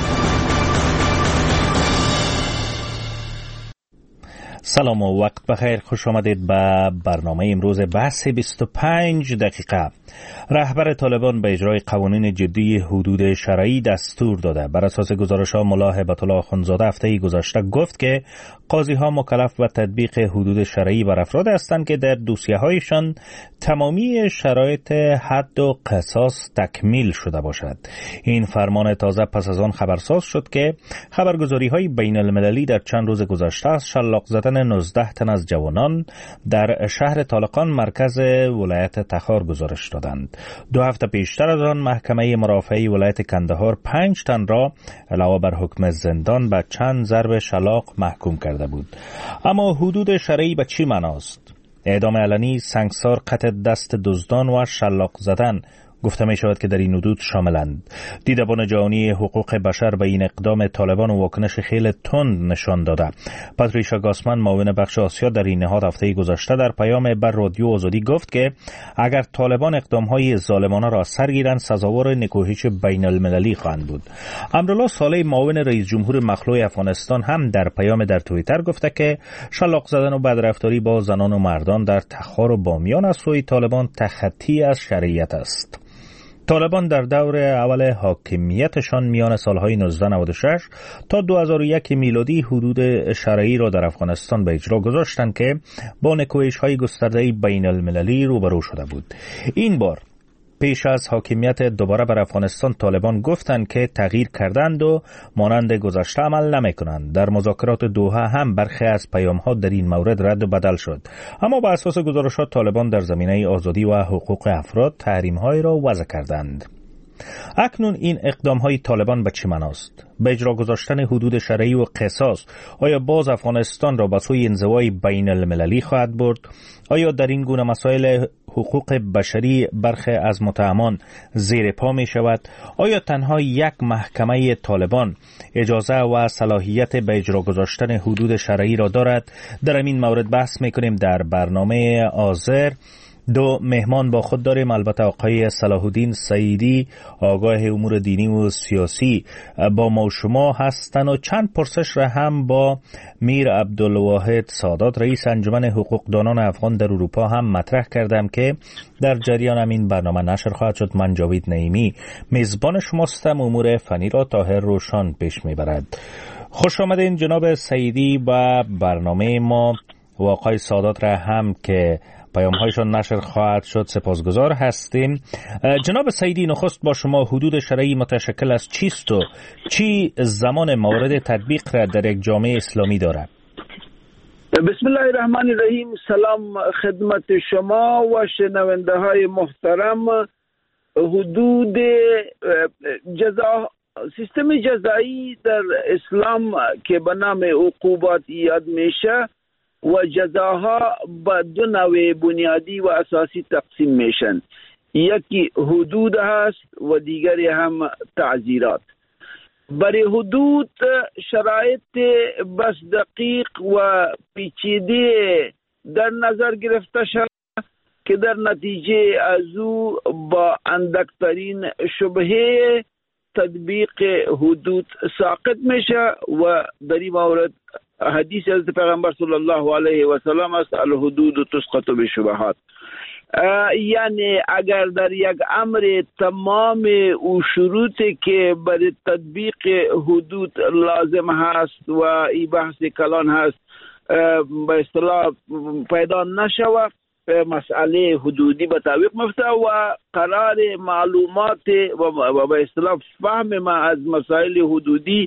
Speaker 9: سلام و وقت بخیر. خوش آمدید به برنامه امروز بحث 25 دقیقه. رهبر طالبان به اجرای قوانین جدی حدود شرعی دستور داده. بر اساس گزارش‌ها ملا هیبت الله اخوندزاده هفته گذشته گفت که قاضی‌ها مکلف به تطبیق حدود شرعی بر افراد هستند که در دوسیه‌هایشان تمامی شرایط حد و قصاص تکمیل شده باشد. این فرمان تازه پس از آن خبرساز شد که خبرگزاری‌های بین‌المللی در چند روز گذشته از شلاق زدن 19 تن از جوانان در شهر طالقان مرکز ولایت تخار گزارش دادند. 2 هفته پیشتر از آن محکمه مرافعه ولایت کندهار 5 تن را علاوه بر حکم زندان به چند ضرب شلاق محکوم کرده بود. اما حدود شرعی به چی معناست؟ اعدام علنی، سنگسار، قطع دست دزدان و شلاق زدن گفته می شود که در این حدود شاملند. دیدبان جهانی حقوق بشر به این اقدام طالبان و واکنش خیلی تند نشان داده. پاتریشا گاسمن معاون بخش آسیا در این نهاد هفته گذشته در پیام بر رادیو آزادی گفت که اگر طالبان اقدامهای ظالمانه را سرگیرند سزاوار نکوهش بین المللی خواهند بود. امرالله صالح معاون رئیس جمهور مخلوع افغانستان هم در پیام در توییتر گفته که شلاق زدن و بدرفتاری با زنان و مردان در تخار و بامیان از سوی طالبان تخطی از شریعت است. طالبان در دور اول حاکمیتشان میان سالهای 1996 تا 2001 میلادی حدود شرعی را در افغانستان به اجرا گذاشتند که با نکوهش‌های گسترده بین المللی روبرو شده بود. این بار پیش از حاکمیت دوباره بر افغانستان طالبان گفتند که تغییر کردند و مانند گذشته عمل نمی‌کنند. در مذاکرات دوحه هم برخی از پیام‌ها در این مورد رد و بدل شد. اما بر اساس گزارشات طالبان در زمینه آزادی و حقوق افراد تحریم‌های را وضع کردند. اکنون این اقدام‌های طالبان به چه معناست؟ به اجرا گذاشتن حدود شرعی و قصاص آیا باز افغانستان را به سوی انزوای بین المللی خواهد برد؟ آیا در این گونه مسائل حقوق بشری برخی از متهمان زیر پا می شود؟ آیا تنها یک محکمه طالبان اجازه و صلاحیت به اجرا گذاشتن حدود شرعی را دارد؟ در این مورد بحث می کنیم در برنامه آذر دو مهمان با خود داریم، البته آقای صلاح الدین سعیدی آگاه امور دینی و سیاسی با ما و شما هستن و چند پرسش را هم با میر عبدالواحد سادات رئیس انجمن حقوقدانان افغان در اروپا هم مطرح کردم که در جریان همین برنامه نشر خواهد شد. من جاوید نعیمی میزبان شماستم. امور فنی را طاهر روشان پیش میبرد. خوش آمدین جناب سعیدی و برنامه ما و آقای سادات را هم که پیام‌هایشان نشر خواهد شد سپاسگزار هستیم. جناب سعیدی، نخست با شما حدود شرعی متشکل از چیست و چی زمان مورد تطبیق را در یک جامعه اسلامی دارد؟
Speaker 1: بسم الله الرحمن الرحیم. سلام خدمت شما و شنونده های محترم. حدود سیستم جزایی در اسلام که به نام عقوبات یاد میشه و جزاها به دو نوع بنیادی و اساسی تقسیم میشن. یکی حدود هست و دیگری هم تعزیرات. برای حدود شرایط بس دقیق و پیچیده در نظر گرفته شد که در نتیجه از او با اندکترین شبهه تطبیق حدود ساقط میشه و در این مورد حدیث از پیغمبر صلی الله علیه و سلم است: الحدود تسقط بالشبهات. یعنی اگر در یک امر تمام او شروطی که برای تطبیق حدود لازم هست و این بحث کلان هست به اصطلاح پیدا نشود، مسئله حدودی به تعویق مفته و قرار معلومات و به اصطلاح فهم ما از مسائل حدودی،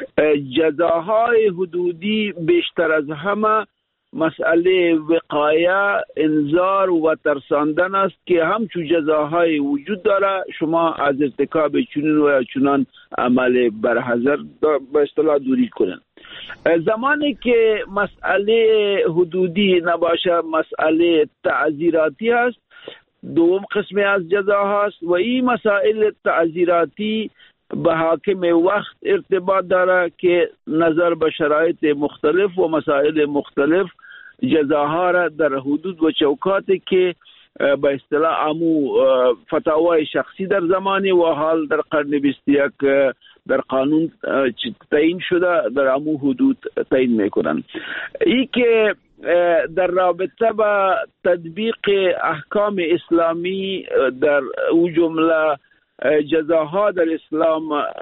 Speaker 1: جزاهای حدودی بیشتر از همه مسئله وقایه، انذار و ترساندن است که همچو جزاهای وجود داره. شما از ارتکاب چنین و چنان عمل برحذر به اصطلاح دوری کنن. زمانی که مسئله حدودی نباشه، مسئله تعزیراتی هست، دوم قسمی از جزا هست و این مسائل تعزیراتی به حاکم وقت ارتباط داره که نظر به شرایط مختلف و مسائل مختلف جزاها را در حدود و چوکاتی که به اصطلاح امو فتاوای شخصی در زمانی و حال در قرن 21 در قانون تعیین شده در امو حدود تعیین میکنن. ای که در رابطه با تطبیق احکام اسلامی در او جمله جزاها در اسلام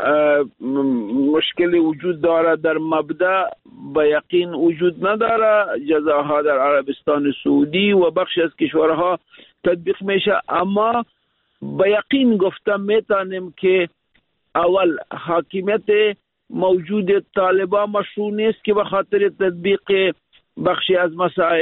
Speaker 1: مشکلی وجود داره. در مبدأ به یقین وجود نداره. جزاها در عربستان سعودی و بخش از کشورها تطبیق میشه، اما به یقین گفتم میتونیم که اول حاکمیت موجود طالبان مشروع نیست که به خاطر تطبیق بخشی از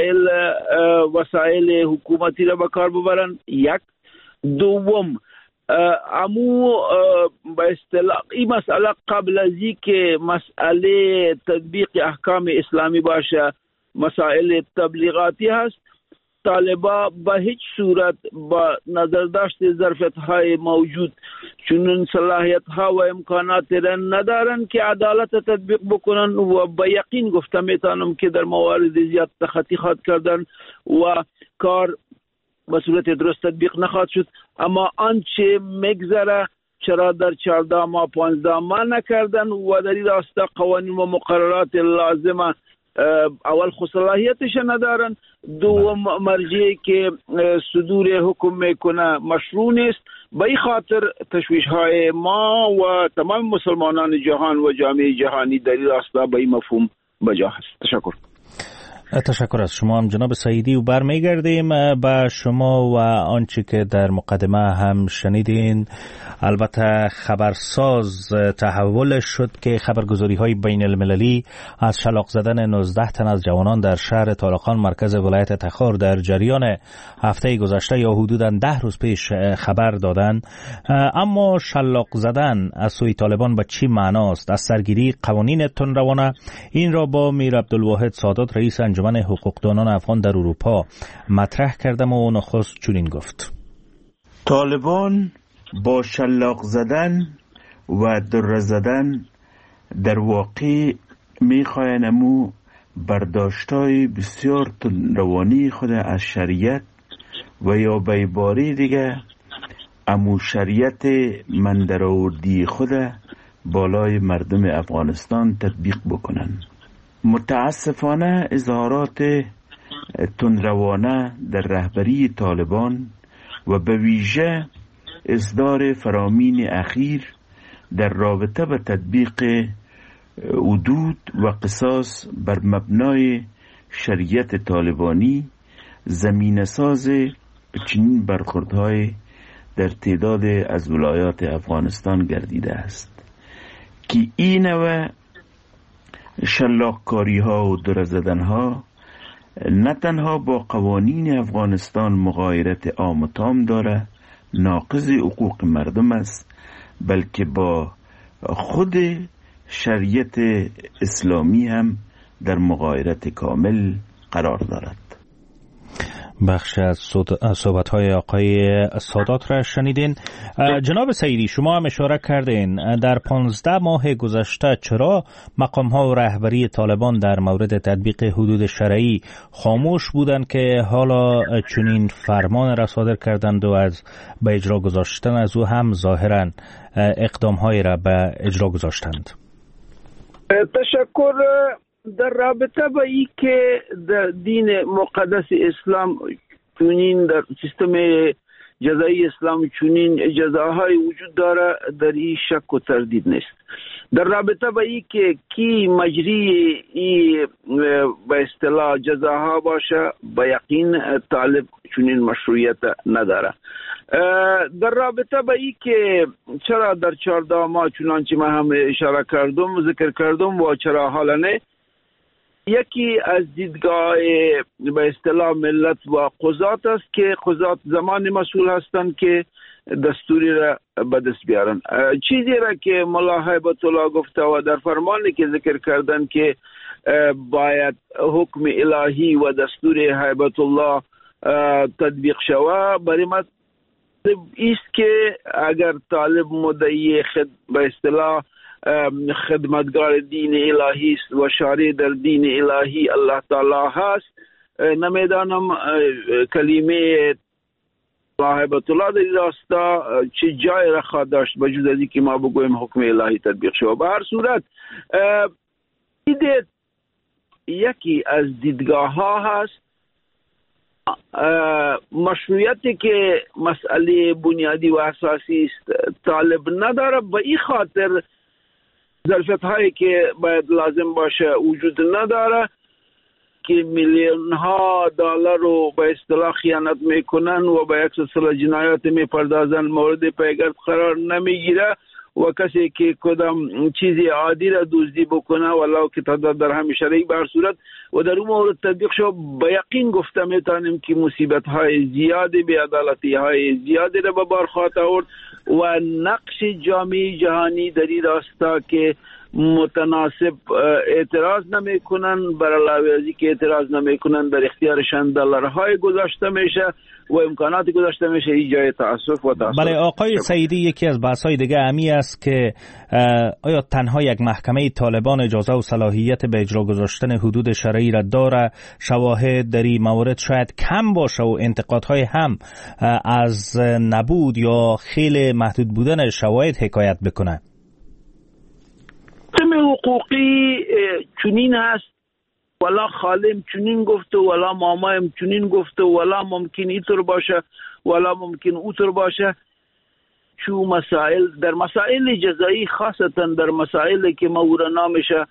Speaker 1: وسایل حکومتی را به کار ببرن. یک. دوم، امو به اصطلاح این مسئله قبل از این که مسئله تطبیق احکام اسلامی باشه مسائل تبلیغاتی هست. طالبا به هیچ صورت با نظر داشت ظرفیت های موجود چنین صلاحیت ها و امکانات را ندارن که عدالت تطبیق بکنن و به یقین گفتم میتونم که در موارد زیاد تخطی خواهد کردن و کار به صورت درست تطبیق نخواهد شد. اما آنچه مگذره چرا در 14 ماه 15 ماه نکردن و در این راستا قوانین و مقررات لازمه اول خصوصیتش ندارن. دوم، مرجعی که صدور حکم میکنه مشروع نیست. به این خاطر تشویش های ما و تمام مسلمانان جهان و جامعه جهانی در این راستا به این مفهوم بجا هست.
Speaker 9: تشکر از شما هم جناب سعیدی و برمیگردیم به شما و آنچه که در مقدمه هم شنیدین. البته خبرساز تحولش شد که خبرگزاری های بین المللی از شلاق زدن 19 تن از جوانان در شهر طالقان مرکز ولایت تخار در جریان هفته گذشته یا حدوداً 10 روز پیش خبر دادند. اما شلاق زدن از سوی طالبان به چی معناست؟ از سرگیری قوانین تندروانه؟ این را با میر عبدالواحد سادات رئیس انجمن حقوقدانان افغان در اروپا مطرح کردم و نخست چنین گفت:
Speaker 10: طالبان با شلاق زدن و در زدن در واقع میخواین امو برداشتای بسیار تندروانی خود از شریعت و یا به باری دیگه امو شریعت مندراوردی خود بالای مردم افغانستان تطبیق بکنن. متاسفانه اظهارات تندروانه در رهبری طالبان و به ویژه اصدار فرامین اخیر در رابطه به تطبیق حدود و قصاص بر مبنای شریعت طالبانی زمینه ساز چنین برخوردهای در تعداد از ولایات افغانستان گردیده است که این نوع شلاقکاری ها و در زدن ها نه تنها با قوانین افغانستان مغایرت عام و تام داره، ناقض حقوق مردم است، بلکه با خود شریعت اسلامی هم در مغایرت کامل قرار دارد.
Speaker 9: بخش از صحبت‌های آقای سادات را شنیدین. جناب سعیدی، شما هم اشاره کردین در 15 ماه گذشته چرا مقام‌ها و رهبری طالبان در مورد تطبیق حدود شرعی خاموش بودند که حالا چنین فرمان را صادر کردند و از به اجرا گذاشتن از او هم ظاهراً اقدام‌های را به اجرا گذاشتند؟
Speaker 1: تشکر. در رابطه با ای که در دین مقدس اسلام چونین در سیستم جزایی اسلام چونین جزاهای وجود داره، در این شک و تردید نیست. در رابطه با ای که کی مجری ای به اصطلاح جزاها باشه، با یقین طالب چونین مشروعیت نداره. در رابطه با ای که چرا در 14 ماه چنانچه من هم اشاره کردم ذکر کردم و چرا حالا نه، یکی از دیدگاه به اصطلاح ملت و قضات است که قضات زمان مسئول هستند که دستوری را به دست بیارن. چیزی را که ملا هیبت الله گفته و در فرمانی که ذکر کردن که باید حکم الهی و دستور هیبت الله تطبیق شوه، برای ما است که اگر طالب مدعی به اصطلاح خدمتگار دین الهی است و شارع در دین الهی الله تعالی هست، نمیدانم کلمه هیبت الله در راستا چه جای را خواهد داشت بجز از اینکه ما بگویم حکم الهی تطبیق شود. به هر صورت یکی از دیدگاه ها هست. مشروعیتی که مسئله بنیادی و اساسی است طالب نداره، به این خاطر ظرفیت هایی که باید لازم باشه وجود نداره که میلیون ها دلار رو به اصطلاح خیانت میکنن و به یک سلسله جنایات میپردازن، مورد پیگرد قرار نمیگیره و کسی که کدام چیزی عادی را دزدی بکنه ولو که تعداد در همین شرعی بر صورت و در اون مورد تطبیق شو، به یقین گفته میتونیم که مصیبت های زیادی، بی‌عدالتی های زیادی را به بار خواهد آورد و نقش جامعه جهانی در این راستا که متناسب اعتراض نمیکنن، بر علاوه از اینکه اعتراض نمیکنن در اختیارشان دلارهای گذاشته میشه و امکانات گذاشته میشه. این جای تأسف و تأسف.
Speaker 9: بله آقای سعیدی، یکی از بحث‌های دیگه امی است که آیا تنها یک محکمه طالبان اجازه و صلاحیت به اجرا گذاشتن حدود شرعی را داره؟ شواهد در این موارد شاید کم باشه و انتقادهای هم از نبود یا خیلی محدود بودن شواهد حکایت بکنه.
Speaker 1: سیستم حقوقی چنین هست، ولا خالم چنین گفته ولا مامایم چنین گفته ولا ممکن اینطور باشه ولا ممکن اونطور باشه. چو مسائل در مسائل جزایی، خاصتا در مسائلی که مورا نامشه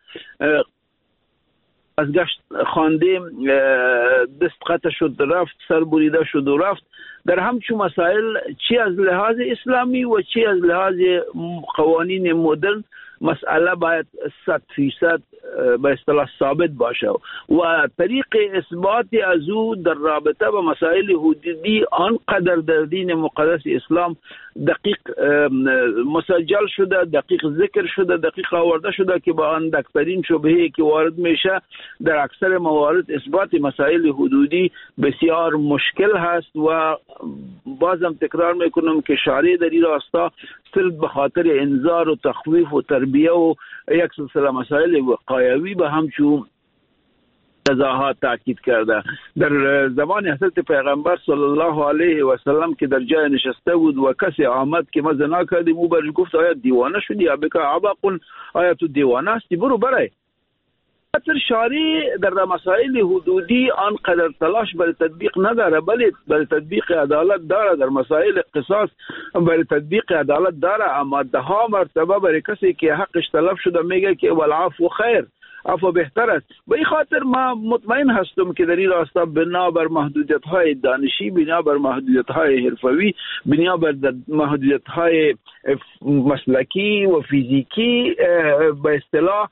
Speaker 1: از گشت خواندیم، دست قطع شد رفت، سر بریده شد و رفت، در همچون مسائل چی از لحاظ اسلامی و چی از لحاظ قوانین مدرن مسئله باید 100% به اصطلاح ثابت باشه و طریق اثبات از او در رابطه با مسائل حدودی آنقدر در دین مقدس اسلام دقیق مسجل شده، دقیق ذکر شده، دقیق آورده شده که با آن دکترین شبهه‌ای که وارد میشه در اکثر موارد اثبات مسائل حدودی بسیار مشکل هست و بازم تکرار میکنم که شارع در این راستا صرف به خاطر انذار و تخویف و تربیه و یک سلسله مسائل وقایوی به همچون جزاها تاکید کرده. در زمان حضرت پیغمبر صلی الله علیه و سلم که در جای نشسته بود و کسی آمد که ما زنا کردیم، او برش گفت آیا دیوانه شدی؟ یا بک عبق، آیا تو دیوانه هستی؟ برو برای. خاطر شارع در مسائل حدودی آنقدر تلاش برای تطبیق نداره، ولی برای تطبیق عدالت داره. در مسائل قصاص برای تطبیق عدالت داره، اما ده ها مرتبه برای کسی که حقش تلف شده میگه که والعفو خیر، عفو بهتر است. به این خاطر ما مطمئن هستم که در این راستا بنا بر محدودیت‌های دانشی، بنا بر محدودیت‌های حرفوی، بنا بر محدودیت‌های مسلکی و فیزیکی به اصطلاح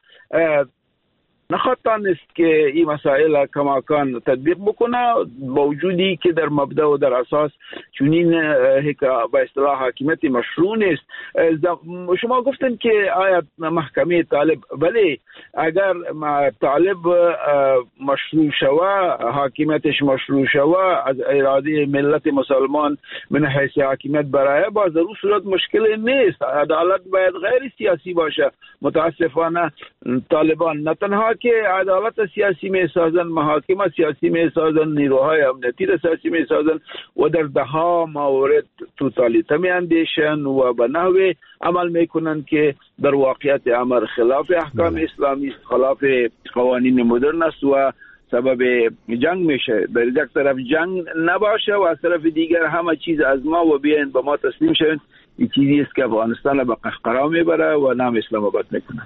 Speaker 1: نخواهد است که این مسائل کماکان تطبیق بکنه، با وجودی که در مبدا و در اساس چنین به اصطلاح حاکمیت مشروع نیست. شما گفتن که آیا محکمه طالب، ولی اگر طالب مشروع شوه، حاکمیتش مشروع شوه از اراده ملت مسلمان من حیث حاکمیت برای، با ضرور صورت مشکل نیست. عدالت باید غیر سیاسی باشه. متاسفانه طالبان نه تنها که عدالت سیاسی می سازن، محاکم سیاسی می سازن، نیروهای امنیتی سیاسی می سازن و در ده ها مورد توتالیته می اندیشن و به نحوی عمل می کنن که در واقعیت امر خلاف احکام اسلامی است، خلاف قوانین مدرن است و سبب جنگ میشه. در یک طرف جنگ نباشه و از طرف دیگر همه چیز از ما و بیاین به ما تسلیم شون. این چیزی است که افغانستان به قهقرا میبره و نام اسلام آباد میکنه.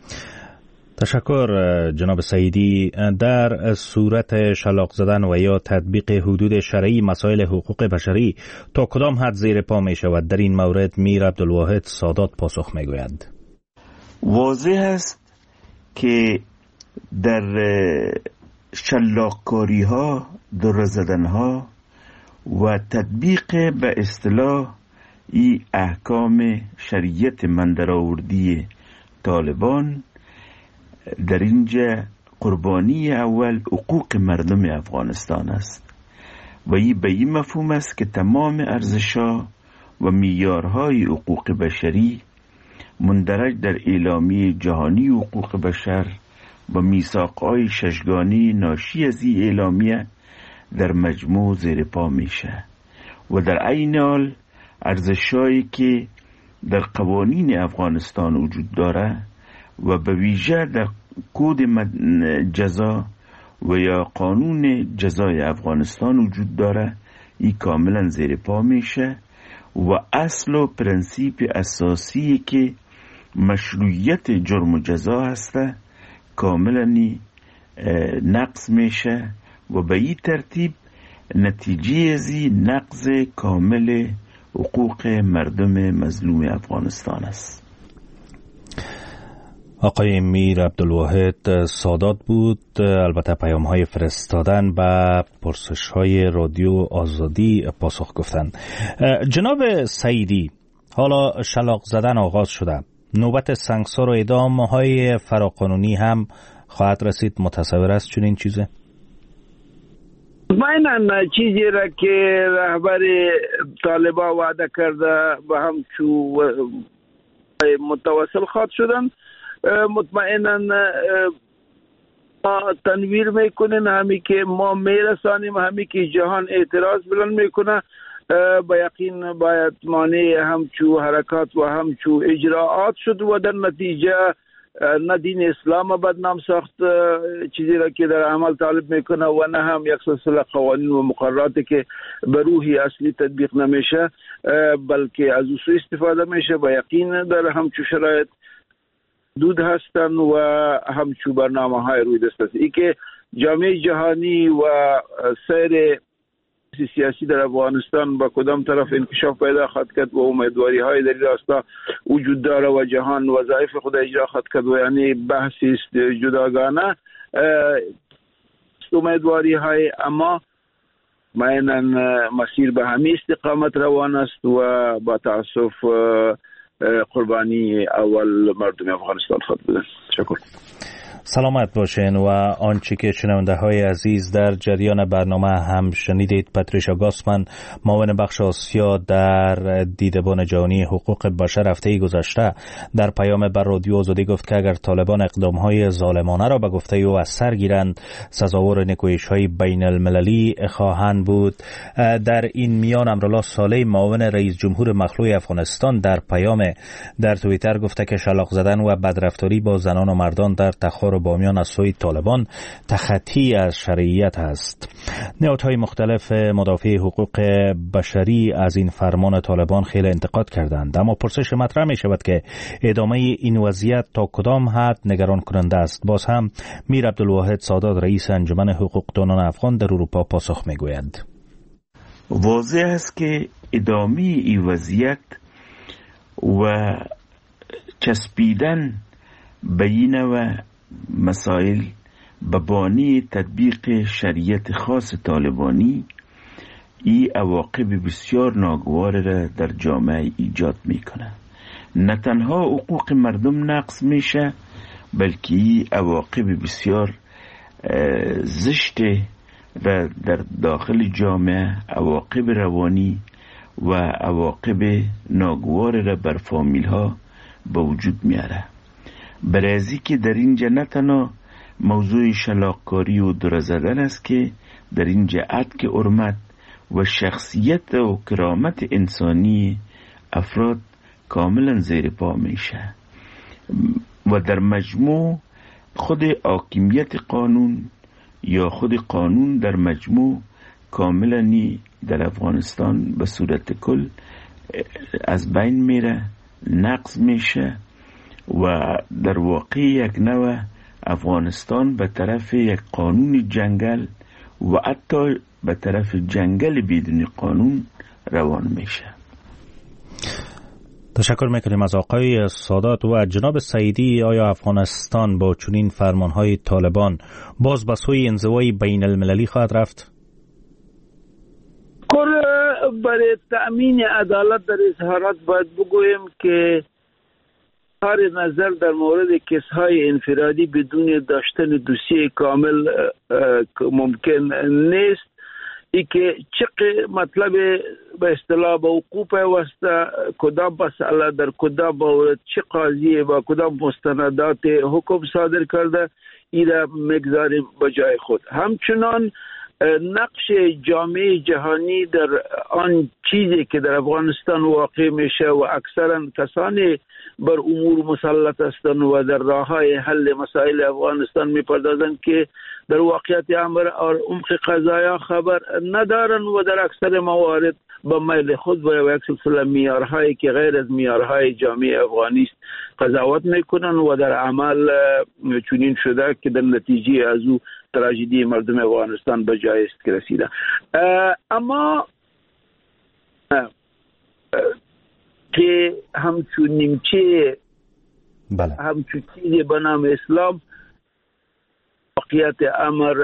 Speaker 9: تشکر جناب سعیدی. در صورت شلاق زدن و یا تطبیق حدود شرعی مسائل حقوق بشری تا کدام حد زیر پا می شود؟ در این مورد میر عبدالواحد سادات پاسخ می گوید.
Speaker 10: واضح است که در شلاقکاری ها، در زدن ها و تطبیق به اصطلاح ای احکام شریعت من درآوردی طالبان، در اینجا قربانی اول حقوق مردم افغانستان است و این به این مفهوم است که تمام ارزش‌ها و معیارهای حقوق بشری مندرج در اعلامیه جهانی حقوق بشر و میثاق‌های ششگانه ناشی از این اعلامیه در مجموع زیر پا میشه و در عین حال ارزش‌هایی که در قوانین افغانستان وجود داره و به ویژه در کد جزا و یا قانون جزای افغانستان وجود داره، این کاملا زیر پا میشه و اصل و پرنسیپ اساسی که مشروعیت جرم و جزا هسته کاملا نقض میشه و به این ترتیب نتیجه ازی نقض کامل حقوق مردم مظلوم افغانستان است.
Speaker 9: آقای میر عبدالواحد سادات بود. البته پیام های فرستادن و پرسش های رادیو آزادی پاسخ گفتن. جناب سعیدی، حالا شلاق زدن آغاز شده، نوبت سنگسار و اعدام های فراقانونی هم خواهد رسید. متصور است چنین چیزه؟
Speaker 1: مطمئناً چیزی را که رهبر طالبان وعده کرده به همچو متواصل خواهد شدن. مطمئناً تنویر میکنن، همی که ما میرسانیم، همی که جهان اعتراض بلند میکنه. با یقین باید مانع همچو حرکات و همچو اجراعات شد و در نتیجه نه دین اسلام بدنام ساخت، چیزی را که در عمل طالب میکنه، و نه هم یک سلسله قوانین و مقرراتی که به روحی اصلی تطبیق نمیشه بلکه از او سوء استفاده میشه. با یقین در همچو شرایط دود هستن و همچو برنامه های روی دست است. ای که جامعه جهانی و سیر سیاسی در افغانستان با کدام طرف انکشاف پیدا خواهد کرد و امیدواری های در این راستا وجود داره و جهان وظایف خود اجرا خواهد کرد و یعنی بحثی است جداگانه امیدواری های، اما معینا مسیر به همین استقامت روان است و با تاسف قربانی اول مردم افغانستان خواهد بودن. شکر.
Speaker 9: سلامت باشین. و آنچه که شنونده های عزیز در جریان برنامه هم شنیدید، پاتریشا گاسمن، معاون بخش آسیا در دیدبان جهانی حقوق بشر هفته گذشته در پیام بر رادیو آزادی گفت که اگر طالبان اقدام های ظالمانه را به گفته او از سر گیرند، سزاوار نیکویش های بین المللی خواهند بود. در این میان امرالله صالح، معاون رئیس جمهور مخلوع افغانستان، در پیام در توییتر گفته که شلاق زدن و بدرفتاری با زنان و مردان در تخار و بامیان از سوی طالبان تخطی از شرعیت است. نهادهای مختلف مدافع حقوق بشری از این فرمان طالبان خیلی انتقاد کردند، اما پرسش مطرح می شود که ادامه این وضعیت تا کدام حد نگران کننده است. باز هم میر عبدالواحد سادات، رئیس انجمن حقوقدانان افغان در اروپا، پاسخ می گویند.
Speaker 10: واضح است که ادامه این وضعیت و چسبیدن بین و مسائل به بانی تطبیق شریعت خاص طالبانی ای عواقب بسیار ناگوار را در جامعه ایجاد میکنه. نه تنها حقوق مردم نقض میشه، بلکه ای عواقب بسیار زشت را در داخل جامعه، عواقب روانی و عواقب ناگوار را بر فامیل ها به وجود میاره. برای که در اینجا نه تنها موضوع شلاقکاری و دره زدن است که در اینجا عدک حرمت و شخصیت و کرامت انسانی افراد کاملا زیر پا میشه و در مجموع خود حاکمیت قانون یا خود قانون در مجموع کاملا در افغانستان به صورت کل از بین میره، نقض میشه و در واقع یک نوع افغانستان به طرف یک قانون جنگل و حتی به طرف جنگل بدون قانون روان میشه.
Speaker 9: تشکر میکنیم از آقای سادات. و جناب سعیدی، آیا افغانستان با چنین فرمانهای طالبان باز به سوی انزوای بین المللی خواهد رفت؟
Speaker 1: برای تأمین عدالت در اظهارات باید بگویم که هر نظر در مورد کیس‌های انفرادی بدون داشتن دوسیه کامل ممکن نیست. ای که چه مطلب به اصطلاح به حقوق پیوسته، کدام مسئله در کدام مورد چه قاضی با کدام مستندات حکم صادر کرده، ای را مگذاریم به جای خود. همچنان نقش جامعه جهانی در آن چیزی که در افغانستان واقع میشه و اکثرا کسانی بر امور مسلط هستند و در راههای حل مسائل افغانستان میپردازند که در واقعیت امر اور عمق قضایا خبر ندارن و در اکثر موارد با میل خود و یک سلسله معیارهایی که غیر از معیارهای جامعه افغانی است قضاوت میکنن و در عمل چنین شده که در نتیجه از او تراژدی مردم افغانستان به جای است که رسیده. اما که همچون نیمچه همچون چیزی به نام اسلام واقعیت امر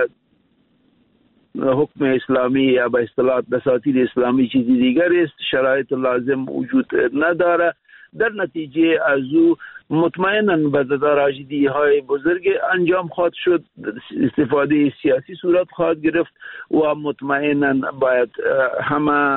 Speaker 1: حکم اسلامی یا به اصطلاح دساتیر اسلامی چیزی دیگر است، شرایط لازم وجود نداره. در نتیجه از او مطمئناً به تراژدی های بزرگ انجام خواهد شد، استفاده سیاسی صورت خواهد گرفت و مطمئناً باید همه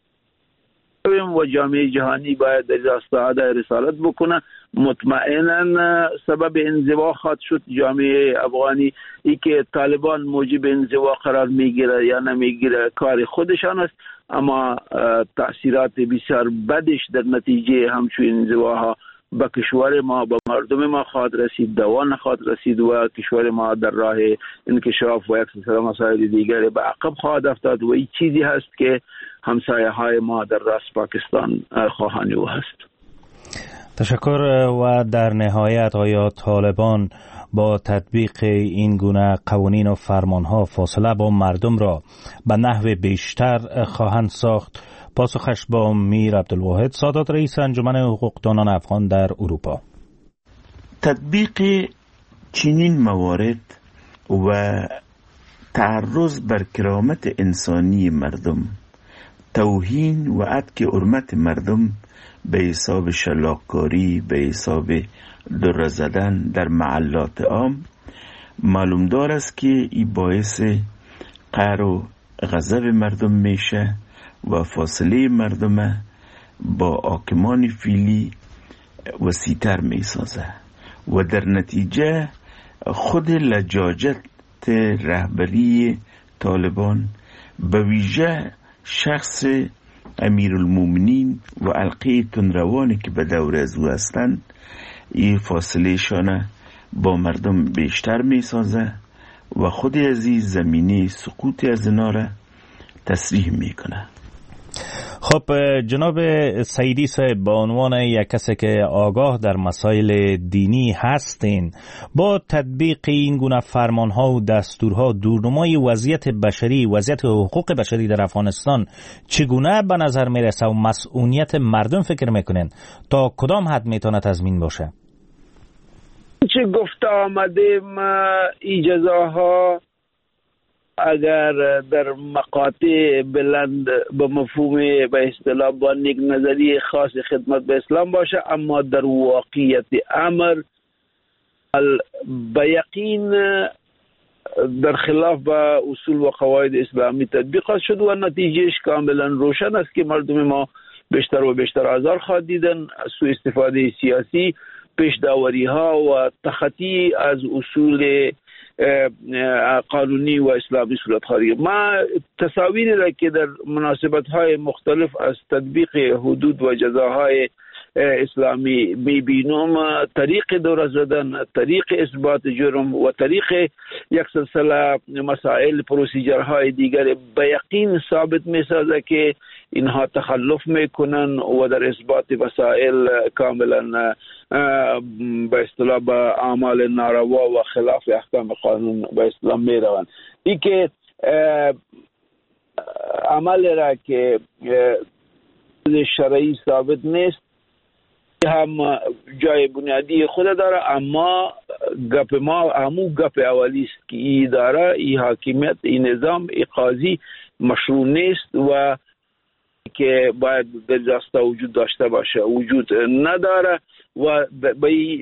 Speaker 1: و جامعه جهانی باید اجازه رسالت بکنه. مطمئناً سبب انزوا خواهد شد جامعه افغانی. ای که طالبان موجب انزوا قرار میگیره یا نمیگیره کار خودشان است، اما تأثیرات بسیار بدش در نتیجه همچون انزواها به کشور ما، به مردم ما خواهد رسید، دوا نخواهد رسید و کشور ما در راه انکشاف و یک سلسله مسائل دیگر به عقب خواهد افتاد و این چیزی هست که همسایه های ما در راست پاکستان خواهان او هست.
Speaker 9: تشکر. و در نهایت آیا طالبان با تطبیق این گونه قوانین و فرمانها فاصله با مردم را به نحو بیشتر خواهند ساخت؟ پاسخش با میر عبدالواحد سادات، رئیس انجمن حقوقدانان افغان در اروپا.
Speaker 10: تطبیق چنین موارد و تعرض بر کرامت انسانی مردم، توهین و عدک حرمت مردم به حساب شلاق‌کاری، به حساب دره زدن در محلات عام، معلوم دار است که این باعث قهر و غضب مردم میشه و فاصله مردم با حاکمان فعلی وسیع‌تر میسازه و در نتیجه خود لجاجت رهبری طالبان به ویژه شخص امیرالمومنین و حلقه تندروانی که به دور از او هستند، این فاصله شانه با مردم بیشتر میسازه و خود از این زمینه سقوط از اینا را تصریح میکنه.
Speaker 9: خب جناب سعیدی صاحب، به عنوان یک کسی که آگاه در مسائل دینی هستین، با تطبیق این گونه فرمانها و دستورها دورنمای وضعیت بشری، وضعیت حقوق بشری در افغانستان چگونه به نظر میرسه و مسئولیت مردم فکر میکنین تا کدام حد میتونه تضمین باشه؟
Speaker 1: چه گفته آمدیم این جزاها اگر در مقاطع بلند به مفهوم به اصطلاح با یک نظریه خاص خدمت به اسلام باشه، اما در واقعیت امر به یقین در خلاف با اصول و قواعد اسلامی تطبیق شد و نتیجهش کاملا روشن است که مردم ما بیشتر و بیشتر آزار خواهد دیدن. سوء استفاده سیاسی، پیش داوری ها و تخطی از اصول قانونی و اسلامی صورت خواهد. ما تصاویری را که در مناسبت های مختلف از تطبیق حدود و جزاهای اسلامی میبینم، طریق دور زدن، طریق اثبات جرم و طریق یک سلسله مسائل پروسیجرهای دیگر به یقین ثابت میسازه که اینها تخلف میکنن و در اثبات مسائل کاملا به اصطلاح به اعمال ناروا و خلاف احکام قانون به اسلام میروند. این که عمل را که شرعی ثابت نیست هم جای بنیادی خود داره، اما گپ ما همون گپ اولی است که این اداره، این حاکمیت، این نظام، این قاضی مشروع نیست و که باید در دسته وجود داشته باشه، وجود نداره و به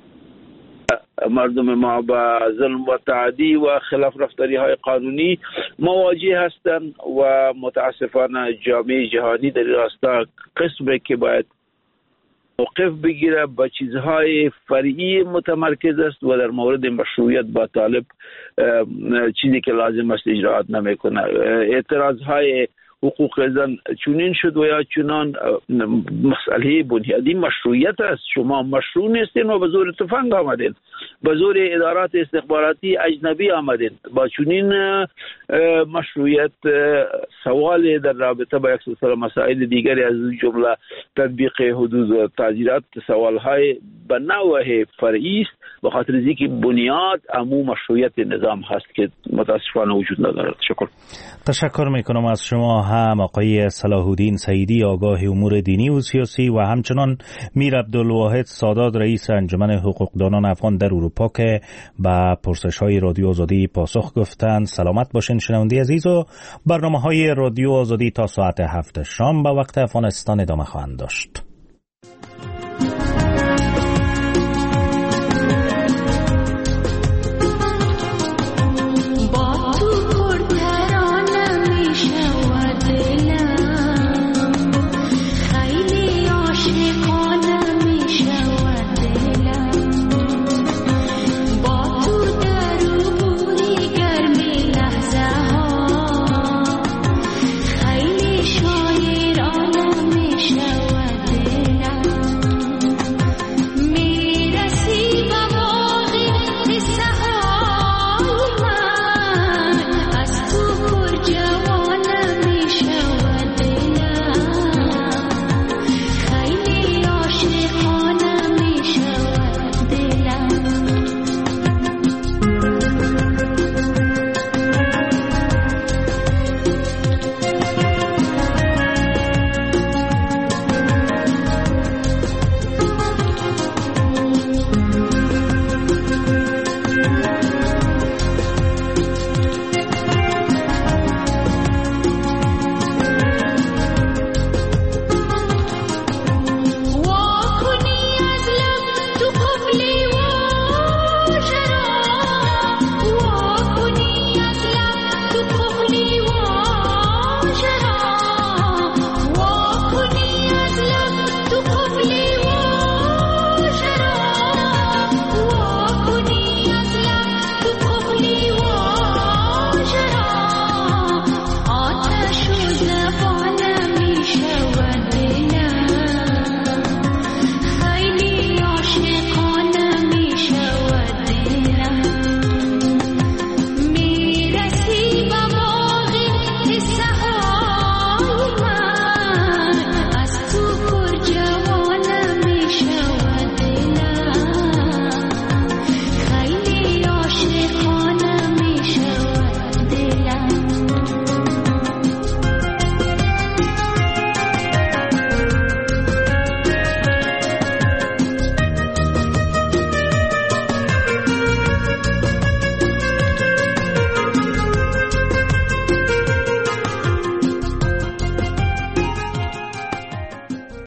Speaker 1: مردم ما با ظلم و تعدی و خلاف رفتاری های قانونی مواجه هستند و متاسفانه جامعه جهانی در راستا قسمه که باید موقف بگیره به چیزهای فرعی متمرکز است و در مورد مشروعیت با طالب چیزی که لازم است اجراعات نمیکنه. اعتراض های حقوق زن چونین شد و یا چونان مسئله بنیادی مشروعیت است. شما مشروع نیستین و به زور تفنگ آمدین، به زور ادارات استخباراتی اجنبی آمدین. با چونین مشروعیت سوال در رابطه با یک سلسله مسائل دیگری از جمله تطبیق حدود و تعزیرات سوالهای به نوع فرعی است، به خاطر اینکه بنیاد عموم مشروعیت نظام هست که متاسفانه وجود ندارد.
Speaker 9: تشکر میکنم از شما هم آقای صلاح الدین سعیدی، آگاه امور دینی و سیاسی، و همچنان میر عبدالواحد سادات، رئیس انجمن حقوقدانان افغان در اروپا که به پرسش‌های رادیو آزادی پاسخ گفتند. سلامت باشین شنونده عزیز، و برنامه‌های رادیو آزادی تا ساعت 7 شام به وقت افغانستان ادامه خواهند داشت.